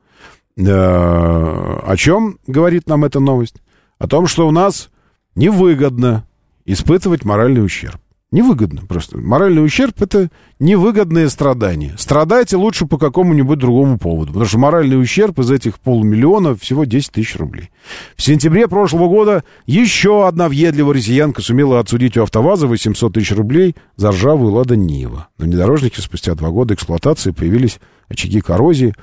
Speaker 2: О чем говорит нам эта новость? О том, что у нас невыгодно испытывать моральный ущерб. Невыгодно просто. Моральный ущерб — это невыгодные страдания. Страдайте лучше по какому-нибудь другому поводу. Потому что моральный ущерб из этих 500 000 всего 10 тысяч рублей. В сентябре прошлого года еще одна въедливая россиянка сумела отсудить у АвтоВАЗа 800 тысяч рублей за ржавую «Лада Нива». На внедорожнике спустя 2 года эксплуатации появились очаги коррозии.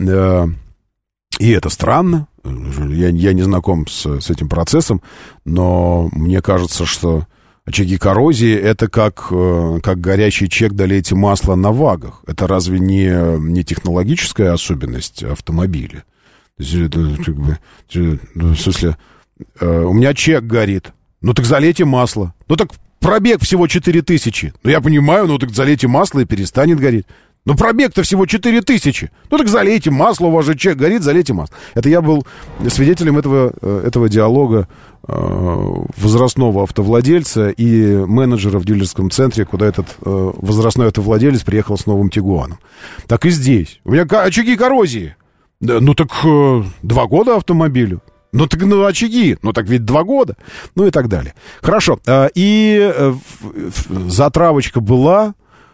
Speaker 2: И это странно. Я не знаком с этим процессом, но мне кажется, что очаги коррозии — это как горячий чек «долейте масло на вагах». Это разве не технологическая особенность автомобиля? В смысле, у меня чек горит. Ну так залейте масло. Ну так пробег всего 4000. Ну я понимаю, ну так залейте масло и перестанет гореть. Ну пробег-то всего 4000. Ну так залейте масло, у вас же чек горит, залейте масло. Это я был свидетелем этого диалога возрастного автовладельца и менеджера в дилерском центре, куда этот возрастной автовладелец приехал с новым Тигуаном. Так и здесь. У меня очаги коррозии. Ну так 2 года автомобилю. Ну так очаги. Ну так ведь 2 года. Ну и так далее. Хорошо. И затравочка была,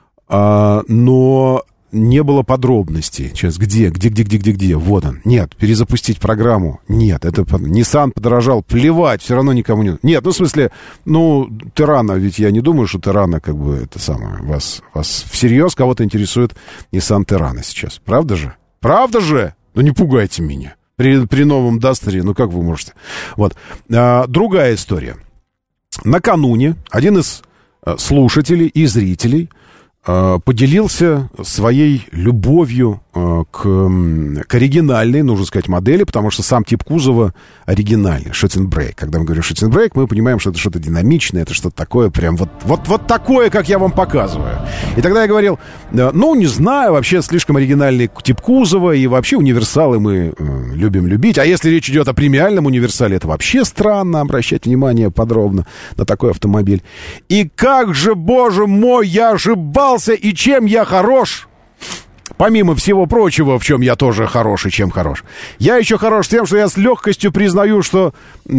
Speaker 2: но не было подробностей. Сейчас, где? Вот он. Нет, перезапустить программу. Нет, это Nissan подорожал. Плевать, все равно никому не... Нет, ну, в смысле, Террана, ведь я не думаю, что Террана, как бы, это самое, вас всерьез кого-то интересует Nissan Террана сейчас. Правда же? Правда же? Ну, не пугайте меня. при новом Дастере, ну как вы можете? Вот. Другая история. Накануне один из слушателей и зрителей поделился своей любовью к оригинальной, нужно сказать, модели, потому что сам тип кузова оригинальный, shoot and brake. Когда мы говорим shoot and brake, мы понимаем, что это что-то динамичное, это что-то такое, прям вот такое, как я вам показываю. И тогда я говорил, ну, не знаю, вообще слишком оригинальный тип кузова, и вообще универсалы мы любим любить. А если речь идет о премиальном универсале, это вообще странно обращать внимание подробно на такой автомобиль. И как же, боже мой, я ошибался, и чем я хорош? Помимо всего прочего, в чем я тоже хорош и чем хорош. Я еще хорош тем, что я с легкостью признаю, что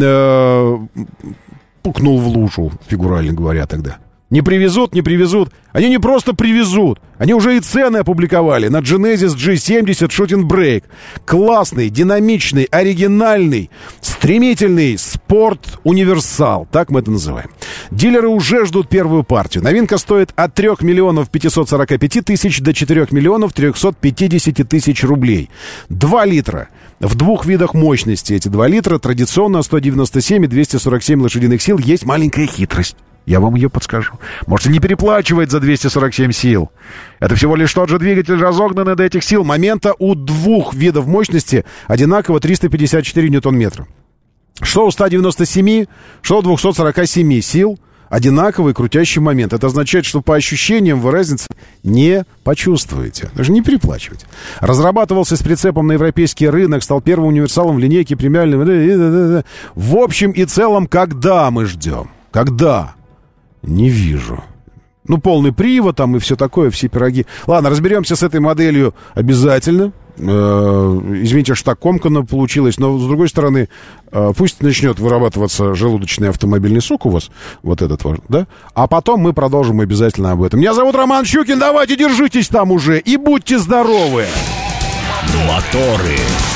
Speaker 2: пукнул в лужу, фигурально говоря тогда. Не привезут. Они не просто привезут. Они уже и цены опубликовали на Genesis G70 Shoot and Brake. Классный, динамичный, оригинальный, стремительный спорт-универсал. Так мы это называем. Дилеры уже ждут первую партию. Новинка стоит от 3 миллионов 545 тысяч до 4 миллионов 350 тысяч рублей. 2 литра. В двух видах мощности эти 2 литра. Традиционно 197 и 247 лошадиных сил. Есть маленькая хитрость. Я вам ее подскажу. Можете не переплачивать за 247 сил. Это всего лишь тот же двигатель, разогнанный до этих сил. Момента у двух видов мощности одинаково 354 ньютон-метра. Что у 197, что у 247 сил одинаковый крутящий момент. Это означает, что по ощущениям вы разницы не почувствуете. Даже не переплачивайте. Разрабатывался с прицепом на европейский рынок, стал первым универсалом в линейке премиальным. В общем и целом, когда мы ждем? Когда? Не вижу. Ну, полный привод там и все такое, все пироги. Ладно, разберемся с этой моделью обязательно. Извините, что так комканно получилось. Но, с другой стороны, пусть начнет вырабатываться желудочный автомобильный сок у вас. Вот этот, да? А потом мы продолжим обязательно об этом. Меня зовут Роман Щукин. Давайте, держитесь там уже. И будьте здоровы.
Speaker 1: Моторы.